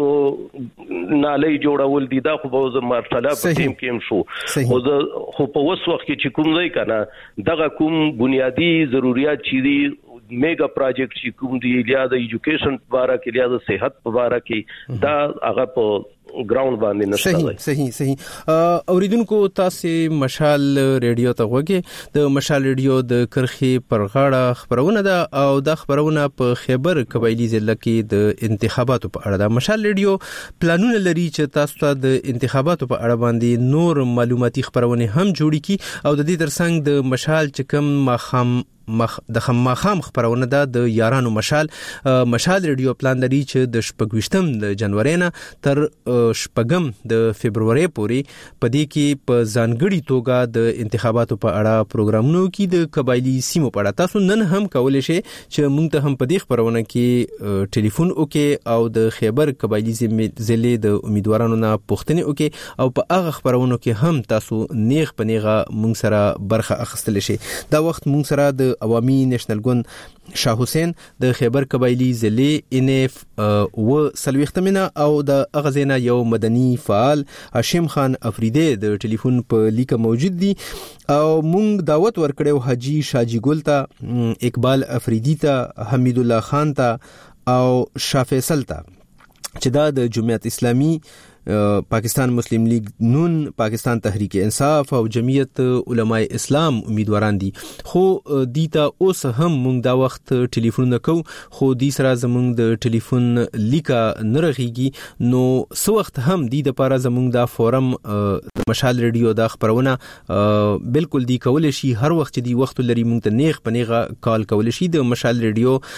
نالۍ جوړول دي دا خو په مارشال په ټیم کې شو خو خو په وس وخت کې چې کوم ځای کنه دغه کوم بنیادی ضرورت چي دي میگا پروجیکټ چې کوم دی یا د ایجوکیشن په اړه کې یا د صحت په اړه کې دا هغه په ګراوند باندې نشته. صحیح صحیح صحیح. اوریدونکو تاسو مشال ریډیو ته وګورئ، د مشال ریډیو د کرخي پر غاړه خبرونه ده او د خبرونه په خیبر قبایلی ضلع کې د انتخاباتو په اړه ده. مشال ریډیو پلانونه لري چې تاسو ته د انتخاباتو په اړه باندې نور معلوماتي خبرونه هم جوړی کی او د دې ترڅنګ د مشال چې کوم مخام مخ د خماخام خبرونه ده د یارانو مشال مشال ریډیو پلان لري چې د شپږویشتم د جنوري نه تر شپږم د فبرवरी پورې پدې کې په ځانګړي توګه د انتخاباتو په اړه پروګرامونو کې د قبایلی سیمو په اړه تاسو نن هم کولای شئ چې موږ ته هم په دې خبرونه کې ټلیفون وکړئ او د خیبر قبایلی ضلع د امیدوارانو نه پوښتنه وکړئ او په هغه خبرونو کې هم تاسو نیغ په نیغه موږ سره برخه اخیستل شئ. دا وخت موږ سره د عوامي نېشنل ګوند شاه حسین د خیبر قبایلی ضلع ان اف و سلوختمنه او د اغزینا یو مدني فعال هاشم خان افریدی د ټلیفون په لیکه موجود دي او مونږ دعوت ورکړو حاجی شاجی ګل ته، اقبال افریدی ته، حمید الله خان ته او شاه فیصل ته چې دا د جمعیت اسلامی پاکستان مسلم لیگ نون، پاکستان تحریک انصاف او جمعیت علماء اسلام امیدواران دي. خو دیتا اوس هم موږ دا وخت ټلیفون نکو خو دی سره زموږ د ټلیفون لیکه نرغيږي نو سو وخت هم دی د پاره زموږ دا فورم مشال ریډیو دا خبرونه بالکل دی کول شي هر وخت دی وخت لري موږ ته نیغ پنیغه کال کول شي. د مشال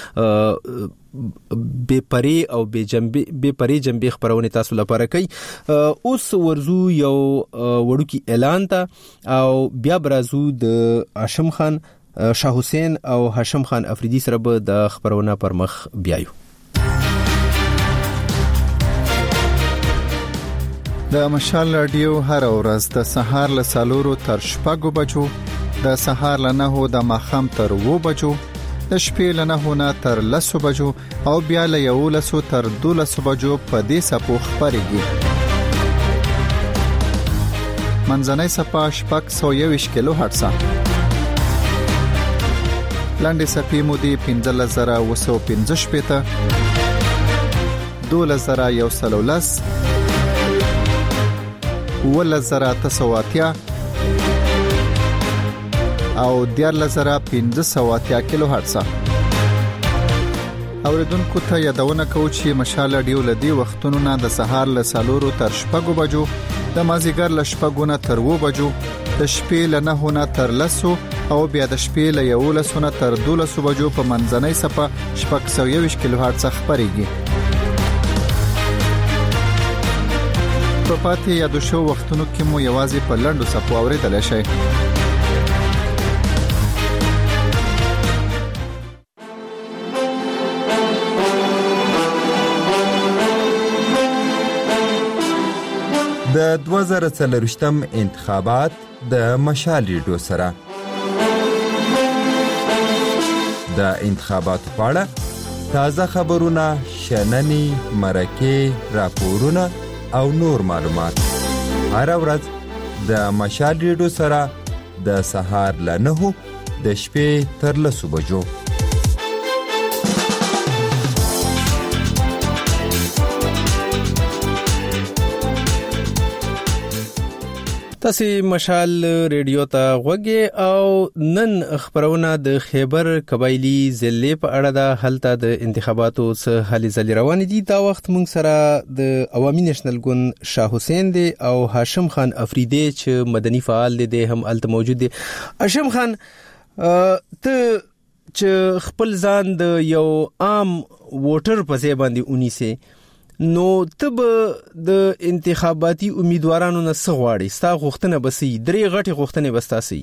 ریډیو بے پری او بے جنبی بے پری جنبی خبرونه تاسو لپاره کوي. اوس ورزو یو وړوکی اعلان ته او بیا برازو د هاشم خان شاه حسین او هاشم خان افریدی سره به د خبرونه پر مخ بیایو. د مشال رادیو هر ورځ د سهار له سالورو تر شپږو بجو، د سهار له نهو د ماخام تر وو بجو، د شپې له نهو نه تر لسو بجو او بیا له یولسو تر دولسو بجو په دې سپو خبرېږي. منځنۍ سپا شپږ سوه یوویشت کیلو هرتزه، لاندې سپې مودې پنځلس زره اوه سوه پنځه شپېته، دولس زره یو سل او لس، ولس زره اته سوه اتیا او دیارلس زره پنځه سوه اتیا کیلو هرتز. اوریدونکو ته یادونه کوو چې مشال رادیو لدی وختونو نه د سهار له سالورو تر شپږو بجو، د مازیګر له شپږو نه تر اوو بجو، د شپې له نهو نه تر لسو او بیا د شپې له یولسو نه تر دولسو بجو په منځنۍ صفه شپږ سوه یوویشت کیلو هرتز خپرېږي. په پاتې یادو شو وختونو کې مو یوازې په لنډو صفو اوریدلی شئ. د دوه زره څلرویشتم انتخابات د مشال ریډیو سره د انتخاباتو په اړه تازه خبرونه، شننې، مرکې، راپورونه او نور معلومات هر ورځ د مشال ریډیو سره د سهار له نهو د شپې تر لسو بجو. تاسو مشال ریډیو ته غوږی او نن خبرونه د خیبر قبایلی ضلع په اړه د هلته د انتخاباتو څخه هلي ځلې روان دي. دا وخت موږ سره د عوامي نېشنل ګوند شاه حسین دی او هاشم خان افریدی چې مدني فعال دی هم هلته موجود دی. هاشم خان ته چې خپل ځان د یو عام ووټر په ځای باندې ونیسي، نو تب د انتخاباتي امیدوارانو نه څه غواړي؟ ستا غوښتنه بسې درې غټې غوښتنې بستاسي.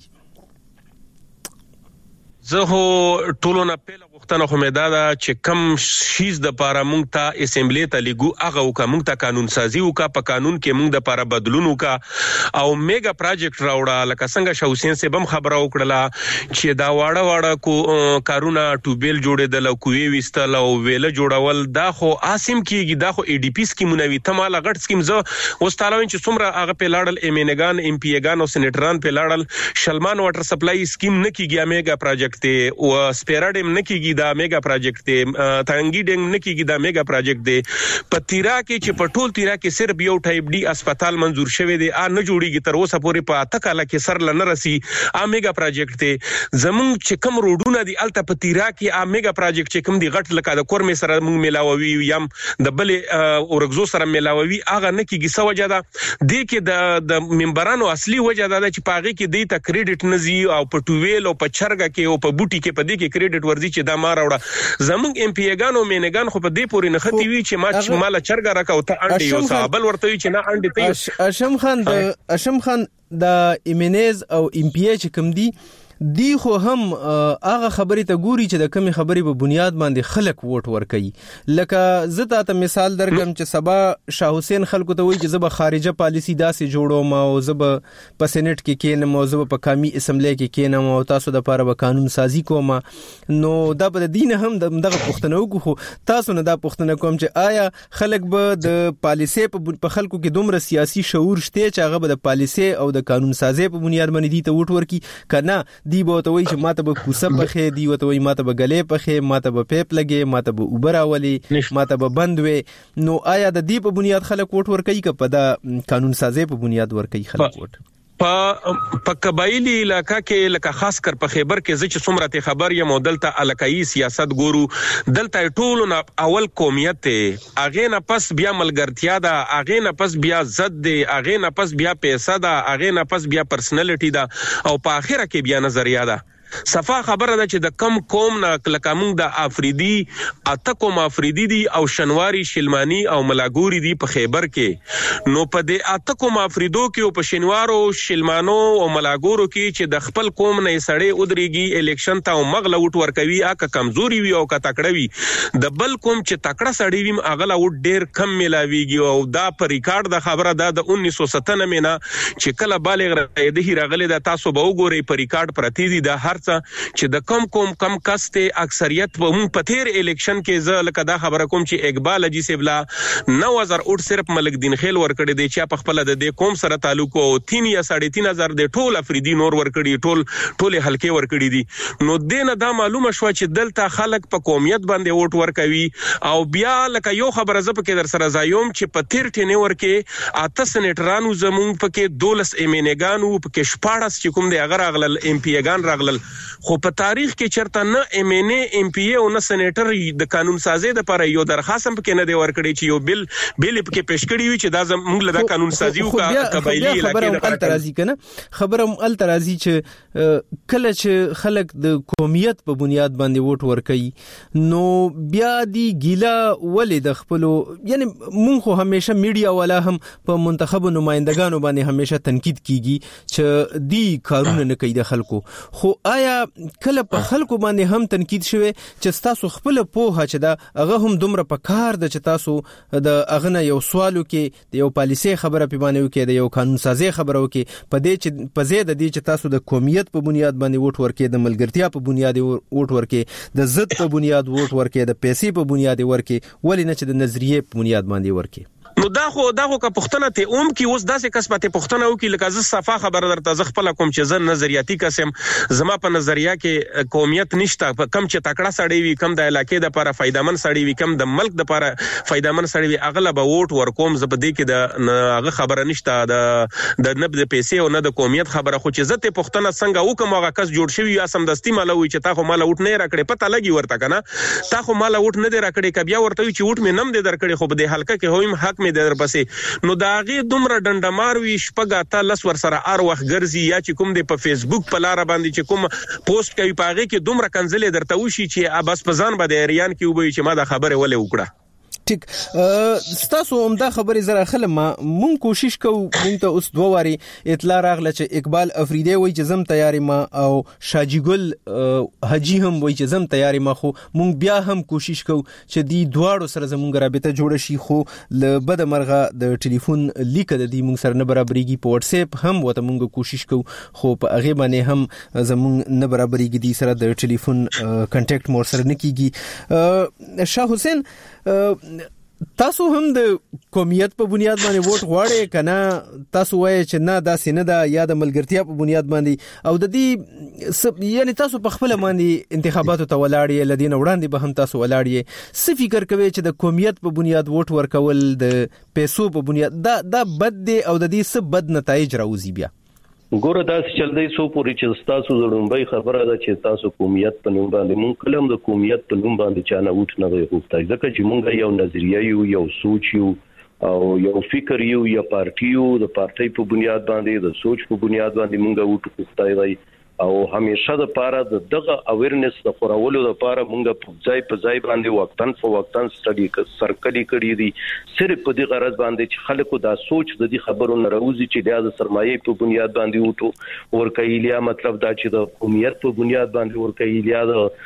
زه هو ټولو نه پیله غوښتنه خو مې دا ده چې کم شیز د پاره مونږ ته اسمبلی ته لګو هغه وکړه، مونږ ته قانون سازي وکړه، په قانون کې مونږ د پاره بدلون وکړه او میگا پروجیکټ راوړه. لکه څنګه شاه حسین صاحب هم خبره وکړه چې دا واړه واړه کو کارونه ټوبیل جوړېدل او کوی وستل او ویله جوړول، دا خو آسم کیږي، دا خو ای ډی پی سکیمونه وي. ته مال غټ سکیم زه واستالوین چې څومره هغه په لاړل ایم ان ګان ایم پی ګان او سېنیټران په لاړل شلمان واټر سپلای سکیم نه کیږي، میگا پروجیکټ ته او سپیراډم نه کیږي، دا میگا پروجیکټ ته تانګی ډنګ نه کیږي، دا میگا پروجیکټ دی. په تیرا کې چې په ټول تیرا کې صرف یو ټایپ ډي هسپتال منزور شوی دی، ا نه جوړیږي تر اوسه پورې په اتکاله کې سر لنه رسی. ا میگا پروجیکټ ته زمون چې کوم روډونه دی الته په تیرا کې ا میگا پروجیکټ چې کوم دی غټ لکه د کورمې سره مونږ ملاوي یم د بل اورګزو سره ملاوي هغه نه کیږي. سوجه ده د کې د د ممبرانو اصلي وجه ده چې پاغي کې دی ته کریډټ نزي او په ټویل او په چرګه کې او په بوټي کې په دې کې کریډټ ورزي چې دا ما راوړه. زمونږ ایم پی ګانو مینګان خو په دې پورې نه ختی وی چې ما مال چرګه راکاو ته انډي او صابل ورته وی چې نه انډي ته. هاشم خان د هاشم خان د ایمنیز او ایم پی ایچ کوم دی دی خو هم هغه خبرې ته ګوري چې د کمی خبرې په بنیاد باندې خلک ووټ ورکړي. لکه زه ته مثال درکم چې سبا شاه حسین خلکو ته وایي چې زه به خارجه پالیسی داسې جوړوم او زه به په سېنات کې کېنم او زه به په قومي اسمبلی کې کېنم او تاسو د لپاره به قانون سازي کوم. نو دا په دین هم دغه پښتنو کو تاسو نه دا پښتنه کوم چې آیا خلک به د پالیسی په خلکو کې دومره سیاسي شعور شته چې هغه به د پالیسی او د قانون سازي په بنیاد باندې دي ته ووټ ورکړي کنه؟ دی به ته وایي چې ماته به کوسه پخې، دی به ته وایي ماته به ګلې پخې، ماته به پیپ لګې، ماته به اوبه راولي، ماته به بند وي. نو آیا د دې په بنیاد خلک ووټ ورکوي که په دا قانون سازي په بنیاد ورکوي خلک ووټ؟ په په قبایلی علاقہ کې لکه خاص کر په خیبر کې چې څومره ته خبر یم دلته علاقائی سیاست ګورو، دلته ټول نه اول قومیت ته اغه نه پس بیا ملګرتیا ده، اغه نه پس بیا زد ده، اغه نه پس بیا پیسې ده، اغه نه پس بیا پرسنالټی ده او په اخره کې بیا نظریه ده. صفا خبره ده چې د کم قوم نه کلکامون د افریدي اته کوم افریدي دي او شنواری شلمانی او ملاګوري دي په خیبر کې. نو په دې اته کوم افریدو کې او په شنوارو شلمانو او ملاګورو کې چې د خپل قوم نه سړې ودرېږي الیکشن ته او مغله وټ ورکوي، اګه کمزوري وي او کا تکړه وي. د بل قوم چې تکړه سړی وي اغله وټ ډیر کم ملاويږي او دا په ریکارډ د خبره ده د انیس سو ستانوي نه چې کله بالغ رایده راغله د تاسو به وګورئ په ریکارډ پرتی دي د هر څه چې د کم کوم کم کسته اکثریت په مون پتیر الیکشن کې ز لکه دا خبره کوم چې اقبال اجي سیبلا نو هزار اوټ صرف ملک دین خیل ورکړي دی چې په خپل د دې قوم سره تعلق او تین یا ساڑھے تین هزار د ټول افریدي نور ورکړي ټول ټول حلقې ورکړي دي نو دینه دا معلومه شو چې دلته خلک په قومیت باندې ووټ ورکوي او بیا لکه یو خبره ز په کې در سره زایوم چې په تیر ټینه ورکه اته سنټرانو زمون په کې دولس ایمنګانو په کې شپاړس چې کوم دی اگر اغلل ایم پی ایګان راغلل خو په تاریخ کې چرته نه ایم ان ای ایم پی ای او نه سېنیټر د قانون سازي د لپاره یو درخواست هم کې نه دی ورکړی چې یو بل بل په کې پیش کړی وي چې دا موږ له قانون سازي او قبایلی علاقې د الترازی کنه خبرم الترازی چې کله چې خلک د قومیت په بنیاد باندې ووټ ورکړي نو بیا دی ګیلا ولې د خپل یعنی مونږ خو همیشه میډیا والا هم په منتخب نمائندگانو باندې همیشه تنقید کیږي چې دی کارونه نه کوي د خلکو خو آیا کله په خلکو باندې هم تنقید شوه چې تاسو خپل پوهه چې دا هغه هم دومره په کار د چې تاسو د اغنه یو سوالو کې د یو پالیسي خبره پیمانه وکړي د یو قانون سازي خبره وکړي په دې چې په زیاده دي چې تاسو د قومیت په بنیاد باندې ووټ ورکړي د ملګرتیا په بنیاد ووټ ورکړي د ضد په بنیاد ووټ ورکړي د پیسې په بنیاد ورکړي ولې نه چې د نظریه په بنیاد باندې ورکړي نو دا خو دا خو کا پښتنه ته اوم کی اوس داسې کسبته پښتنه او کی لکه ز صفه خبر درته ز خپل کوم چې ز نظریاتي قسم زما په نظریه کې قومیت نشته کم چې تکړه سړی وي کم د علاقې د لپاره فائدمن سړی وي کم د ملک د لپاره فائدمن سړی وي اغلب ووټ ورکوم ز په دې کې د هغه خبره نشته د د نب د پیسې او نه د قومیت خبره خو چې زته پښتنه څنګه وکم هغه کس جوړ شوی یا سم دستی مال وي چې تا خو مال وټ نه راکړي پته لګي ورته کنه تا خو مال وټ نه دی راکړي کبیا ورته چې وټ مې نم دی درکړي خو په دې حلقه کې هویم حق مې در پسې نو داغه دومره ډنډمار وی شپګاته لس ور سره ار وخت ګرځي یا چې کوم د په فیسبوک په لار باندې چې کوم پوسټ کوي پاغه کې دومره کنځلې درته وشي چې ابس پزان باندې اریان کې وبوي چې ما دا خبره ولې وکړه ټیک ستاسو همدا خبرې زره خلم مون کوشش کوو مونږ ته اوس دوه واري اطلاع راغله چې اقبال افریدی وای چې زم تیاری ما او شاجی ګل حجی هم وای چې زم تیاری ما خو مونږ بیا هم کوشش کوو چې دی دواړو سره زمونږ رابطه جوړ شي خو ل بد مرغه د ټلیفون لیک د دې مونږ سره نه برابرېږي په واتس اپ هم وته مونږ کوشش کوو خو په هغه باندې هم زمونږ نه برابرېږي دی سره د ټلیفون کانټیکټ مور سره نه کیږي شاه حسین تاسو هم د قومیت په بنیاد باندې ووټ غواړئ کنه تاسو وایي چې نه دا سینه دا یا د ملګرتیا په بنیاد باندې او د دې یعنی تاسو په خپل باندې انتخاباتو ته ولاړی لدین وړاندې به هم تاسو ولاړی څه فکر کوي چې د قومیت په بنیاد ووټ ورکول د پیسو په بنیاد دا دا بد دی او د دې څه بد نتایج راوځي بیا ګوره تاسو چل دی سو پوری چې تاسو زړومبای خبره ده چې تاسو قومیت په نوم باندې مونږ کلم د قومیت په نوم باندې چانه وټ نه غوښتای ځکه چې مونږ یو نظریه یو یو سوچ یو او یو فکر یو یا پارټي یو د پارټي په بنیاد باندې د سوچ په بنیاد باندې مونږ وټ غوښتای وای او همیشه د پاره د دغه اویرنس د خورولو د پاره مونږ په ځای په ځای باندې وختن په وختن سټډي سرکلي کړی دي صرف په دې غرض باندې چې خلکو دا سوچ د دې خبرو نه راوځي چې د سرمایې په بنیاد باندې وټو ورکایلیا مطلب دا چې د قومیت په بنیاد باندې ورکایلیا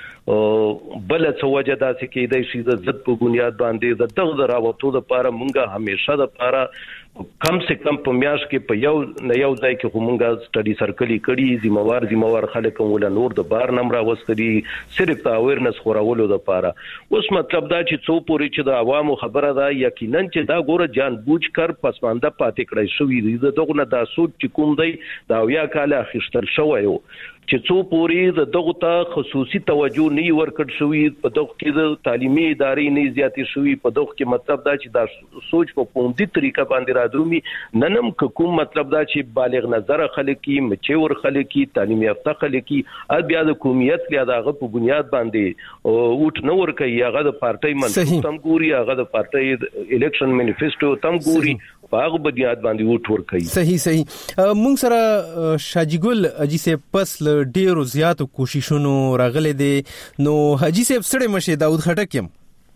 د بل څه وجه دا چې کېدای شي د ضد په بنیاد باندې د دغه راوټو د پاره مونږ همیشه د پاره کم سے کم په میاش کې په یو نه یو ځای کې همغه سټډي سرکلي کړي ذمہوار ذمہوار خلک ولا نور د بار نمبر واستري صرف د اویرنس خورولو د پاره اوس مطلب دا چې څو پوری چې د عوامو خبره ده یقینا چې دا ګوره جان بوج کر پسمانده پاتې کړی شوې دي دغه نه دا سوچ چې کوم دی دا یا کاله اخیستل شوی یو چې څو پوری د دغه ته خصوصي توجه نه ورکړ شوې په دغه کې د تعلیمي ادارې نه زیاتې شوې په دغه کې مطلب دا چې دا سوچ په پوندي طریقه باندې راځومي ننم کوم مطلب دا چې بالغ نظر خلک کی مچور خلک کی تعلیم یافته خلک کی ا بیا د قومیت لیا دغه په بنیاد باندې وټ نه ور کوي هغه د پارټي منځ تم ګوري هغه د پارټي الیکشن مینیفیسټو تم ګوري هغه بنیاد باندې وټ ور کوي صحیح صحیح مونږ سره شاجی ګل اجي سه پس ډیرو زیاتو کوششونو راغلي دي نو حاجی صاحب سره مشه داود خټک يم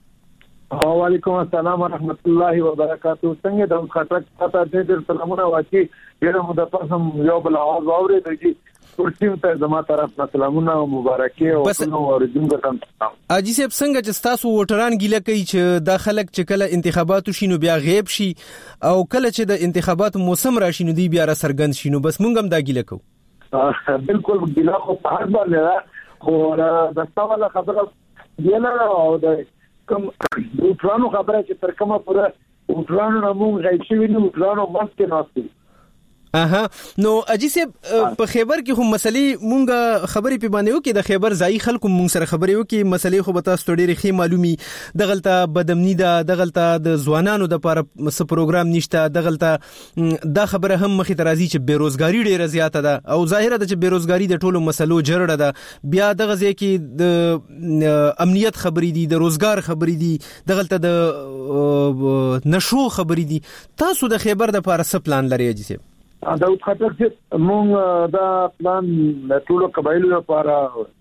وعلیکم السلام ورحمت الله وبرکاتہ څنګه داود خټک تاسو ته ډیر سلامونه واچي ډیر مو د پاسم یو بل आवाज اورېدل ورته ته زما طرف نه سلامونه او مبارکي او نو ورجون کوم حاجی صاحب څنګه چې تاسو وټران ګیله کوي چې د خلک چې کله انتخاباتو شینو بیا غیب شي او کله چې د انتخاباتو موسم راشي نو دی بیا را سرګند شینو بس مونږ هم دا ګیله کوو بالکل بلا خو په هر باندې خو دا ستاسو خبره دی نه او دا کوم وټرانو خبره چې تر کومه پوره وټرانو نه مونږ غي شي وینو وټرانو ماسته ناشته. اها نو اجي سه په خیبر کې هم مسلې مونږه خبرې په باندې وکي د خیبر ځای خلکو مونږ سره خبرې وکي مسلې خو به تاسو ډېرې خې معلومي دغلطه بدمنی ده دغلطه د ځوانانو د لپاره څه پروګرام نشته دغلطه دا خبره هم مخې ترازی چې بیروزګاری ډېره زیاته ده او ظاهره ده چې بیروزګاری د ټولو مسلو جرړه ده بیا دغه ځای کې د امنیت خبرې دي د روزګار خبرې دي دغلطه د نشو خبرې دي تاسو د خیبر د لپاره څه پلان لرئ اجي سه؟ دا خاطر چې مونږ دا پلان د ټولو قبایلو لپاره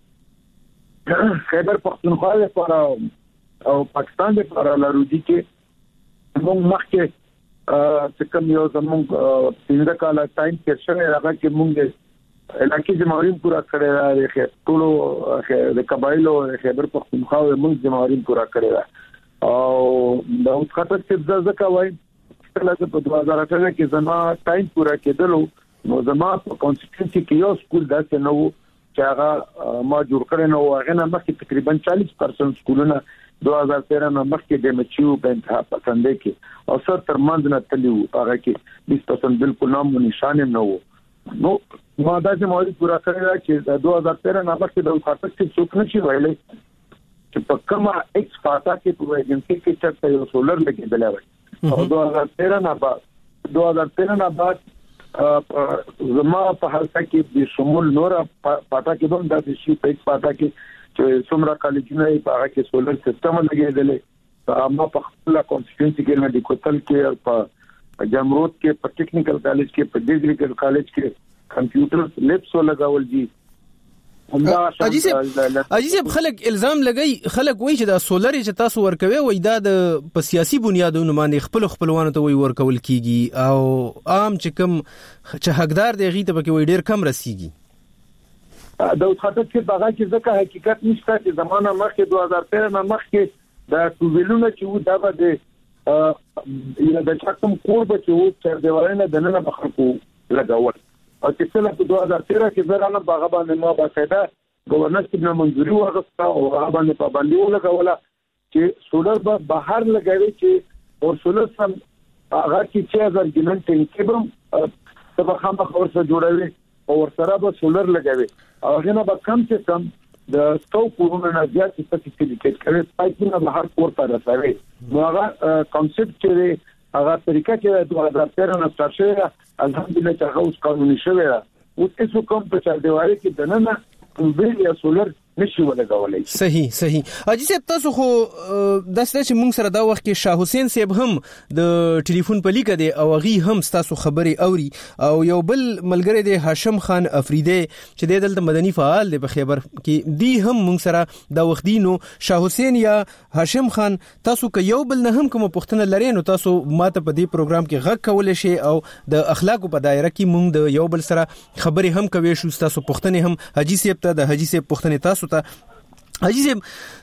خیبر پختونخوا لپاره او پاکستان لپاره لرو دي چې مونږ مخکې چې کوم یو زمونږ څنګه کاله ټایم کې شوی راغی چې مونږ علاقې جمهوریت پورا کړی دی ټولو د قبایلو خیبر پختونخوا مونږ جمهوریت پورا کړی او دا خاطر چې ځکه وایي کله چې په دوه هزار اته کې زما ټایم پورا کېدلو نو زما په کانسټیټوئنسي کې یو سکول داسې نو چې هغه ما جوړ کړی نو هغه نه مخکې تقریبا چالیس پرسنټ سکولونه دوه هزار تیرہ نه مخکې د مچیو په انتها پسند کې او سر تر منځ نه تلیو هغه کې بیس پرسنټ بالکل نام نشانه نه وو نو ما دا چې موري پورا کړی چې دوه هزار تیرہ نه مخکې د خاطر کې څوک نشي ویلي چې په کومه ایکس فاتا کې په ایجنسی کې چې یو سولر لګیدل وي او دوه هزار تیرہ نه بعد دوه هزار تیرہ نه بعد زما په حلقه کې د شمول نور پاتا کې دوم د شي په پاتا کې چې څومره کالجونه په هغه کې سولر سیستم لګیدل ما په خپل کانسټیټوئنسي کې نه د کوتل کې په جمرود کې په ټیکنیکل کالج کې په ډیجیټل کالج کې کمپیوټر لیبس ولګول دي اجي سه اجي سه خلک الزام لګي خلک وایي چې دا سولر چې تاسو ورکوي وای دا د په سیاسي بنیادونو باندې خپل خپلوانو ته وای ورکول کیږي او عام چې کوم چې حقدار دی غي ته پکې وای ډیر کم رسیږي دا خاطر چې باغه کې ځکه حقیقت نشته چې زمانہ مخکې دوه هزار تیرہ نه مخکې دا ټوبلونه چې و دا به یا د چاکم کور به چې و چې دیوالونه د نن بخرکو لګاول او چې څنګه په دوه هزار تیرہ کې زرانه باغ باندې ما باقاعده گورنر کې منځوري واغسته او هغه باندې پابندي ولګوله چې سولر به بهر لګوي چې او سولر سم هغه کې چې هزار ګلن ټینګ کېبم په خامه خبر سره جوړوي او ورسره به سولر لګوي او هغه نه به کم چې کم د ستو کورونه نه زیات سپیسیفیکیټ کوي پایپونه بهر کور ته رسوي نو هغه کانسپټ چې هغه طریقه چې دوه هزار تیرہ نه سٹارټ شوه الحمدلله چې هغه اوس قانوني شوی دی او تاسو کوم په چا دیوالي کې دننه ویل یا سولر نشي ولګولای صحیح صحیح اجي صاحب تاسو خو د ستاسو چې مونږ سره دا وخت کې شاه حسین صاحب هم د ټلیفون په لیکه دی او غي هم تاسو خبري اوري او یو بل ملګری دی هاشم خان افریدی چې د دلته مدني فعال دی په خیبر کې دی هم مونږ سره دا وخت دی نو شاه حسین یا هاشم خان تاسو که یو بل نه هم کوم پوښتنه لرئ نو تاسو ماته په دې پروګرام کې غږ کول شي او د اخلاقو په دایره کې مونږ د یو بل سره خبري هم کوي شو تاسو پوښتنه هم حاجی صاحب ته د حاجی صاحب پوښتنه تاسو ته عزیز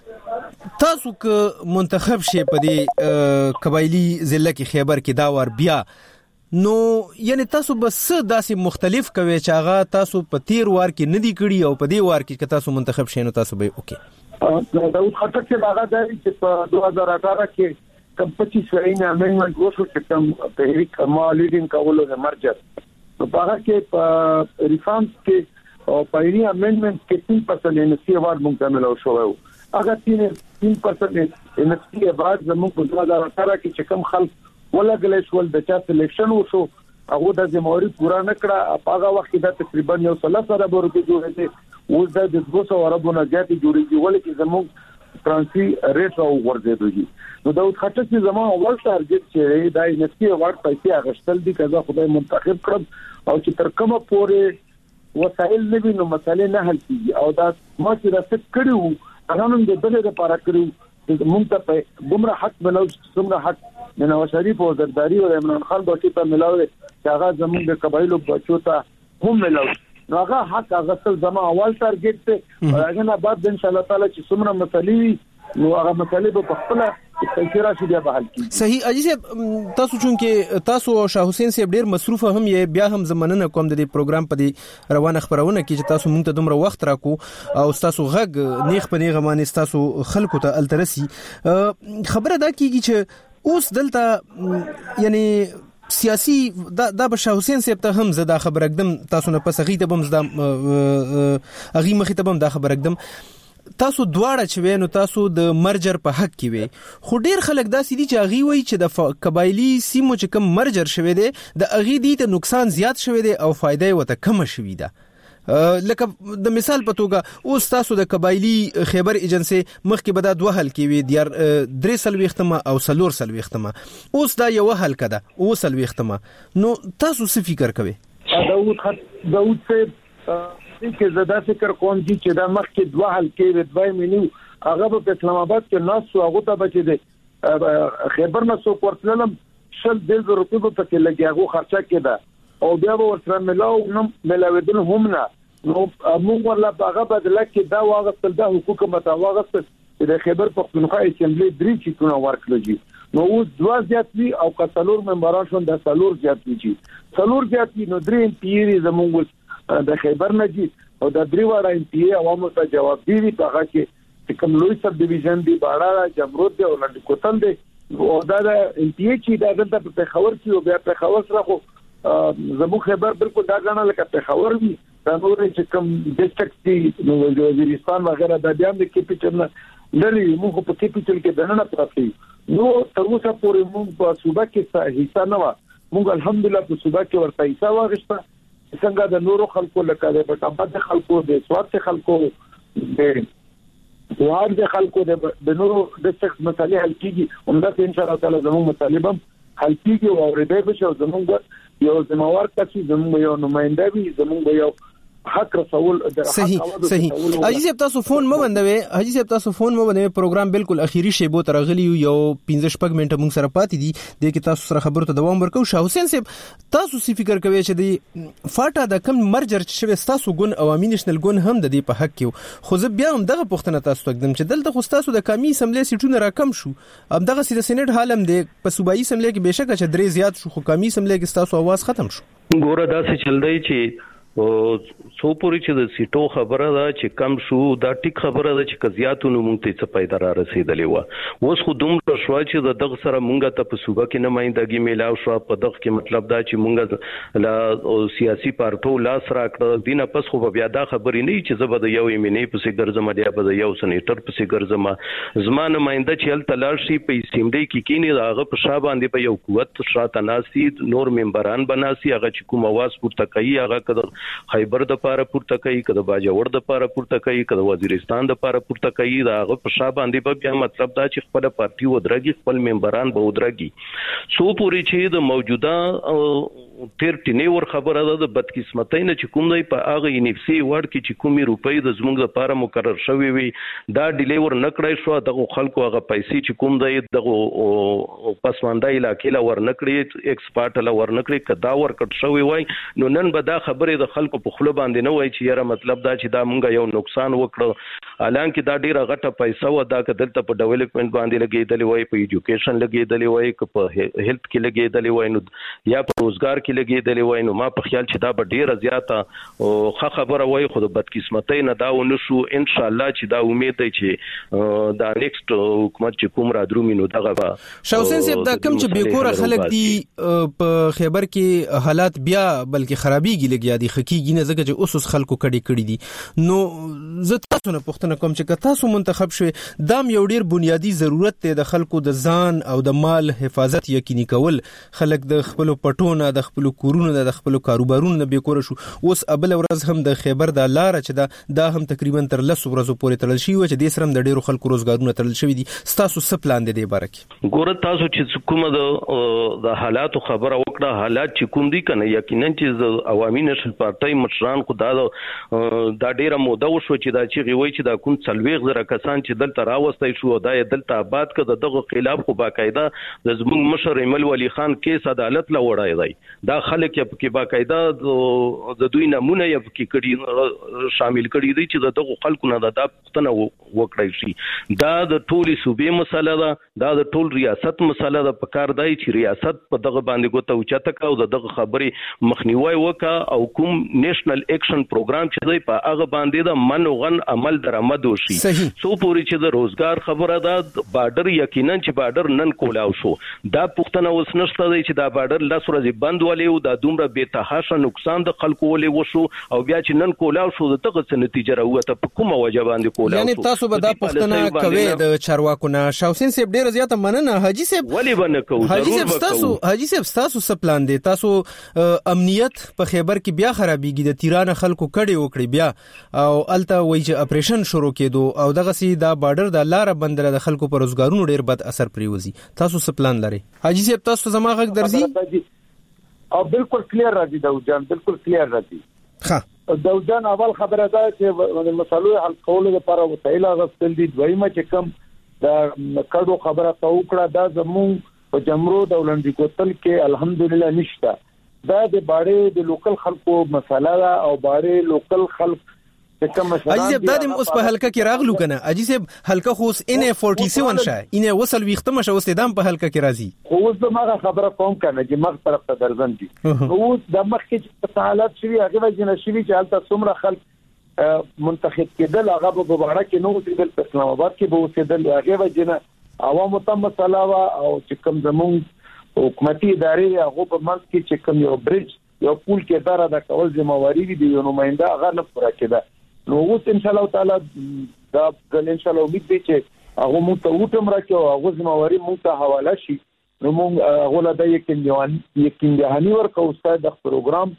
تاسو که منتخب شي په دې قبایلی ضلع کې خیبر کې دا ور بیا نو یعنی تاسو بس داسې مختلف کوي چې هغه تاسو په تیر وار کې ندی کړی او په دې وار کې تاسو منتخب شئ نو تاسو به اوکے دا اوس خاطر چې هغه دی چې په دوه هزار اته کې کم پچیس وینه امندمنت وشو چې کوم تحریک ما لیډینګ کولو د مرجر نو هغه کې په ریفارمز کې او پایري امندمنت کې تین پرسنټ ان سی اوارد مونږ ملو شو هغه تین پرسنټ ان سی اوارد زموږ په دوه هزار اته کې چې کوم خلک ولګل شول د چا سلیکشن وشو هغه د جمهوریت پورا نکړه په هغه وخت دا تقریبا یو سلسله ارب روپے جوړې دي اوس د دوه سوه ارب نه زیات جوړېږي ولکه زموږ ترانسي ریټ او ورځېږي نو دا خاطر چې زموږ اول ټارګټ چې دا ان سی اوارد پیسې اغشتل دي کله خدای منتخب کړم او چې تر کومه پورې وسایل نبی نو مسالې نه حل کیږي او دا ما چې راست کړیو هغه نن د بلې لپاره کړیو مونږ ته په ګمرا حق بلو څومره حق د نواز شریف او زرداری او عمران خان بچی ته ملاوي چې هغه زموږ د قبایلو بچو ته هم ملاوي نو هغه حق هغه څل زما اول ټارګټ ته هغه نه بعد ان شاء الله تعالی چې څومره مسالې نو هغه مسالې په خپل کیرا شي بیا بحال کی صحیح. اجي صاحب تاسو چون کې تاسو او شاه حسین صاحب ډیر مصروف هم یې بیا هم زمننه کوم د پروګرام په دی روانه خبرونه کې چې تاسو مونږ ته دومره وخت راکو او تاسو غږ نیخ په نیغه باندې تاسو خلکو ته الترسي خبره دا کیږي چې اوس دلته یعنی سیاسي دا د شاه حسین صاحب ته هم زدا خبر اقدم تاسو نه پس غي ته بم زدا اغي مخې ته بم دا خبر اقدم تاسو دواړه چې وینو تاسو د مرجر په حق کې وي خو ډیر خلک دا سړي چې اغي وای چې د قبایلی سیمو چې کم مرجر شوه دي د اغي دي ته نقصان زیات شوه دي او فائدې وته کم شوه ده لکه د مثال په توګه اوس تاسو د قبایلی خیبر ایجنسی مخکې به دا دوه حل کې وي دیار درې سل وختمه او سلور سل وختمه اوس دا یو حل کده او سل وختمه نو تاسو څه فکر کوئ؟ داوود خط داوود سے چې زدا فکر کوم چې دا مخکې دوه حل کې دوه مینو هغه په اسلام آباد کې ناس او هغه ته بچی دي خیبر نه سو ورتلم شل د روپیو په کې لګي هغه خرچه کړه او بیا به ورسره ملاو نو ملاودل هم نه نو موږ ولا هغه بدله کې دا واغستل دا حقوق متواغست د خیبر پختونخوا اسمبلی درې چیتونه ورکړي نو اوس دوه زیات وی او کڅلور ممبران شون د سلور زیات وی سلور زیات وی نو درې ام پی زموږ د خیبر نجی او د درې وړا ام پی عوامو ته جواب دی په هغه کې کوم لوی سب ډیویژن دی باړه جمرود دی او لنډ کوتل دی او دا د ام پی چې دا دلته په خبر کې او بیا په خبر سره خو زمو خیبر بالکل دا غاڼه لکه په خبر وي دا نور چې کوم ډیسټریکټ دی نو وزیرستان وغیرہ د بیا د کیپټل لري موږ په کیپټل کې دنه پراته نو تر اوسه پورې موږ په صوبه کې حصہ نه و موږ الحمدلله په صوبه کې ورته حصہ واغښته څنګه د نورو خلکو لکه د پټامبا د خلکو د سواد خلکو د وار د خلکو د نورو د څخه مسالې حل کیږي همدا ان شاء الله تعالی زموږ مطالبه حل کیږي او ورته به شو زموږ یو زموار کسي زموږ یو نمائنده وي زموږ یو حق رسول صحیح صحیح حاجی صاحب تاسو فون مو بندوي حاجی صاحب تاسو فون مو بندوي پروګرام بالکل اخیری شی بو ترغلی یو پنځه شپږ منټه موږ سره پاتې دي د کی تاسو سره خبرو ته دوام ورکو شاه حسین صاحب تاسو سی فکر کوي چې دی فاټا د کم مرجر چې شوی تاسو ګون عوامي نشنل ګون هم د دې په حق کې خو زه بیا هم دغه پوښتنه تاسو تقدم چې دلته خو تاسو د قومي اسمبلی سیټونه راکم شو ام دغه سیده سېنات حالم دی په صوبایي اسمبلی کې بهشکه چې درې زیات شو خو قومي اسمبلی کې تاسو आवाज ختم شو ګوره دا څه چل دی چې او سو پوری چې د سیټو خبره ده چې کم شو دا ټیک خبره ده چې کزياتونو مونږ ته څه پیدا را رسیدلې و اوس خو دومره شو چې د دغه سره مونږ ته په صوبه کې نمائندګي میلاو شو په دغه کې مطلب دا چې مونږ لا سیاسي پارټو لاس راکړه دینه پس خو بیا دا خبرې نه چې زبر د یو ایمنې په سي ګرځم دی په یو سېنیټر په سي ګرځم زما نمائنده چې ال تلاشي په اسمبلی کې کینی داغه په شابه باندې په یو قوت شاته ناسي نور ممبران بناسي هغه چې کوم आवाज پورته کوي هغه کده خیبر د پاره پورته کوي کده باجوړ د پاره پورته کوي کده وزیرستان د پاره پورته کوي دا هغه په شابه باندې په بیا مطلب دا چې خپل پارټي ودرګي خپل ممبران به ودرګي سو پوری چې د موجوده تیر ټینې ور خبره ده د بدقسمتۍ نه چې کوم دی په هغه انفسي ورډ کې چې کومي روپۍ د زموږ لپاره مقرر شوی وي دا ډیلی ور نکړای شو دغه خلکو هغه پیسې چې کوم دی دغه پسمانده علاقې لا ور نکړي ایکسپورټ لا ور نکړي کدا ور کټ شوی وای نو نن به دا خبره د خلکو په خله باندې نه وای چې یاره مطلب دا چې دا مونږ یو نقصان وکړو الانکه دا ډیره غټه پیسې و دا کدلته په ډیولپمنٹ باندې لګیدلې وای په ایجوکیشن لګیدلې وای په هیلث کې لګیدلې وای نو یا په روزګار کې لګیدلې وای نو ما په خیال چې دا به ډیره زیاته او ښه خبره وای خو د بدقسمتۍ نه دا ونشو ان شاء الله چې دا امید دی چې دا نیکست حکومت چې کوم را درومي نو دغه شاه حسین صاحب دا کوم چې بیکوره خلک دي په خیبر کې حالات بیا بلکې خرابېږي لګیا دي خکېږي نه ځکه چې اوس خلکو کډي کړي دي نو زه تاسو نه پوښتنه کوم چې تاسو منتخب شوي دا یو ډیر بنیادی ضرورت دی د خلکو د ځان او د مال حفاظت یقیني کول خلک د خپل پټونه د خپل کورونو د خپل کاروبارونو نه بیکوره شو اوس ابل ورځ هم د خیبر د لار چې دا دا هم تقریبا تر لس ورځې پورې تړل شي چې د سرم د ډیرو خلکو روزګارونه تړل شوی دي تاسو څه پلان دی د بارک ګوره تاسو چې کومه د د حالاتو خبره وکړه حالات چې کوم دي کنه یقینا چې عوامي نشل پارټي مشران خو دا دا ډیره موده وشو چې دا چې هغه وایي چې دا کوم څلويغ زره کسان چې دلته راوستي شو دا دلته آباد کړه دغه خلاف خو باقاعده د زموږ مشر ایمل ولی خان کیس عدالت لا وړای دی دا خلک یې په باقاعده د دوی نمونه یې کې کړي شامل کړي دي چې دغه خلکو نه دا پښتنه وکړای شي دا د ټولي صوبې مسله ده دا د ټول ریاست مسله ده په کار دی چې ریاست په دغه باندې ګوته اوچته کا او دغه خبرې مخنیوي وکا او کوم نېشنل اکشن پروګرام چې دی په هغه باندې د منوغن عمل درآمد وشي سو پوری چې د روزګار خبره ده بارډر یقینا چې بارډر نن کولاو شو دا پښتنه اوس نشته دی چې دا بارډر لاس ورځې بند ولې او دا دومره بے تحاشه نقصان د خلکو ولې وشو او بیا چې نن کولاو شو دغه څه نتیجه راوته په کومه وجه باندې کولاو یعنی تاسو به دا پښتنه کوي د چارواکو نه شاوسین صاحب ډیر زیاته مننه حاجی صاحب ولې باندې کوو حاجی صاحب تاسو حاجی صاحب تاسو څه پلان دی تاسو امنیت په خیبر کې بیا خرابېږي د تیران خلکو کډي وکړي بیا او الته وایي چې اپریشن شروع کېدو او دغه سي دا بارډر د لار بندره د خلکو پر روزګارونو ډیر بد اثر پریوزي تاسو څه پلان لري حاجی صاحب تاسو زما غږ درځي او بالکل کلیر راځي دا جان بالکل کلیر راځي ها داودان اول خبره ده چې مسلو حل کولو لپاره وسایل غوښتل دي دویمه چې کوم د کډو خبره تا وکړه دا زموږ په جمرو د ولندې کوتل کې الحمدلله نشته دا د باړې د لوکل خلکو مسله او باړې لوکل خلک اجي صاحب دا د اوس په حلقه کې راغلو کنه اجي صاحب حلقه خو اوس ان سیالیس شه ان وصل ویختمه شه اوس دام په حلقه کې راځي خو اوس دغه خبره کوم کنه چې مغ طرف ته درځم دي اوس د مخ کې په حالت شوی هغه وجنه شوی چې حالت څومره خلک منتخب کېدل هغه په بغاړه کې نو اوسېدل په اسلام آباد کې به اوسېدل هغه وجنه عوامو ته مسله وا او چې کوم زمون حکومتي ادارې هغه په منځ کې چې کوم یو برج یو پول کې دارا د کول ځمواري دي یو نماینده هغه نه پوره کېده نو اوس ان شاء الله تعالی دا ان شاء الله امید دي چې هغه مو ته وټم راکو هغه زمواري مو ته حواله شي نو موږ هغه له دې کې یوان یقین دهاني ورکو استاد د پروګرام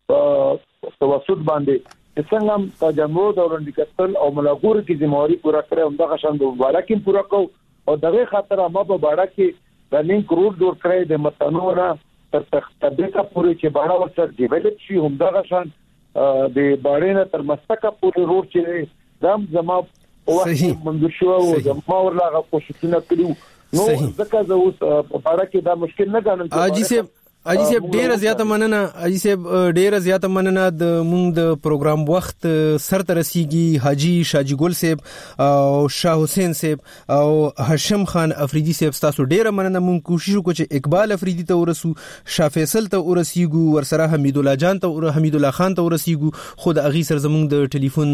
په توسط باندې څنګه تا جمهور دوران کتل او ملاګور کې زمواري پورا کړو هم دغه شان د وبالکین پورا کو او دغه خاطر ما په باړه کې د نیم کروڑ دور کړی د متنوره تر تخته پورې چې باړه ورسره ډیولپ شي هم دغه شان د باړینه تر مستقه پورې روډ چې دام زما او منځ شو او زما ورلاغه کوششونه کړیو نو ځکه زه اوس په اړه کې دا مشکل نه ګڼم اجي صاحب اجي صاحب ډیر زیاته مننه اجي صاحب ډیر زیاته مننه د مونږ د پروګرام وخت سر ته رسیږي حاجی شاجی ګل صاحب او شاه حسین صاحب او هاشم خان افریدی صاحب تاسو ډیر مننه مونږ کوشش وکړو چې اقبال افریدی ته ورسو شاه فیصل ته ورسیږو ورسره حمید الله جان ته حمید الله خان ته ورسیږو خود اغي سر زمونږ د ټلیفون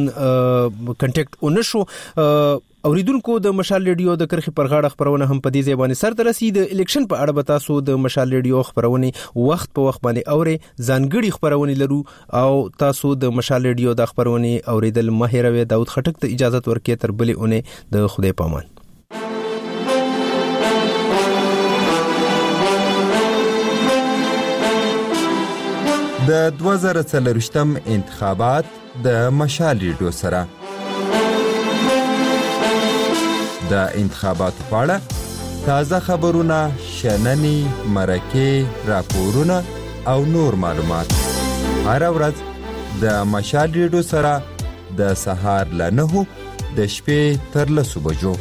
کنټیکټ اونشو اوریدونکو د مشال ریډیو د کرخي پرغاړه خبرونه هم په دې ځای باندې سر ترسي د الیکشن په اړه بتاسو د مشال ریډیو خبرونه وخت په وخت باندې اوري ځانګړي خبرونه لرو او تاسو د مشال ریډیو د خبرونه اوریدل ماهروي داود خټک ته اجازه ورکړي تر بلې اونې د خدای پامان د دوه زره څلرویشتم انتخابات د مشال ریډیو سره د انتخاباتو په اړه تازه خبرونه شننې مرکې راپورونه او نور معلومات هر ورځ د مشال ریډیو سره د سهار له نهو د شپې تر لسو بجو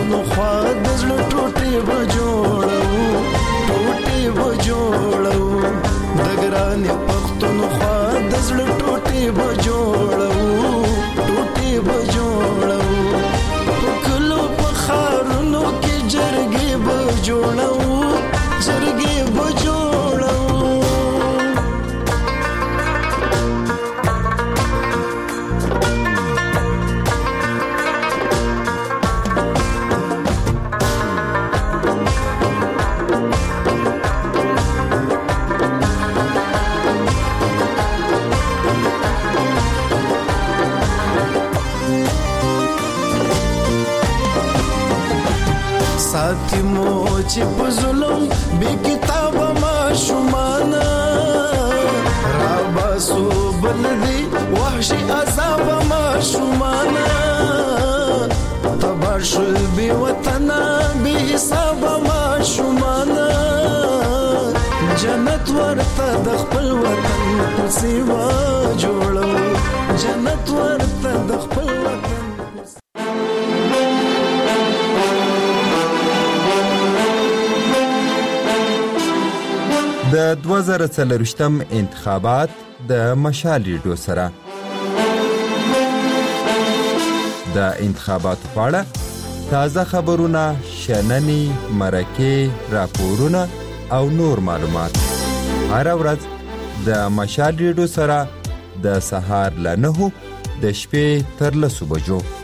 ټوټې و جوړو ټوټې و جوړو ساتي مو چې په ظلم بې کتابه ماشومانه راباسو بل دی وحشي عذابه ماشومانه تبار شو بې وطنه بې حسابه ماشومانه جنت ورته د خپل وطن په سیوا جوړو جنت ورته د خپل وطن د دوه زره څلرویشتم انتخابات د مشال ریډیو سره د انتخاباتو په اړه تازه خبرونه، شننې، مرکې، راپورونه او نور معلومات هر ورځ د مشال ریډیو سره د سهار له نهو د شپې تر لسو بجو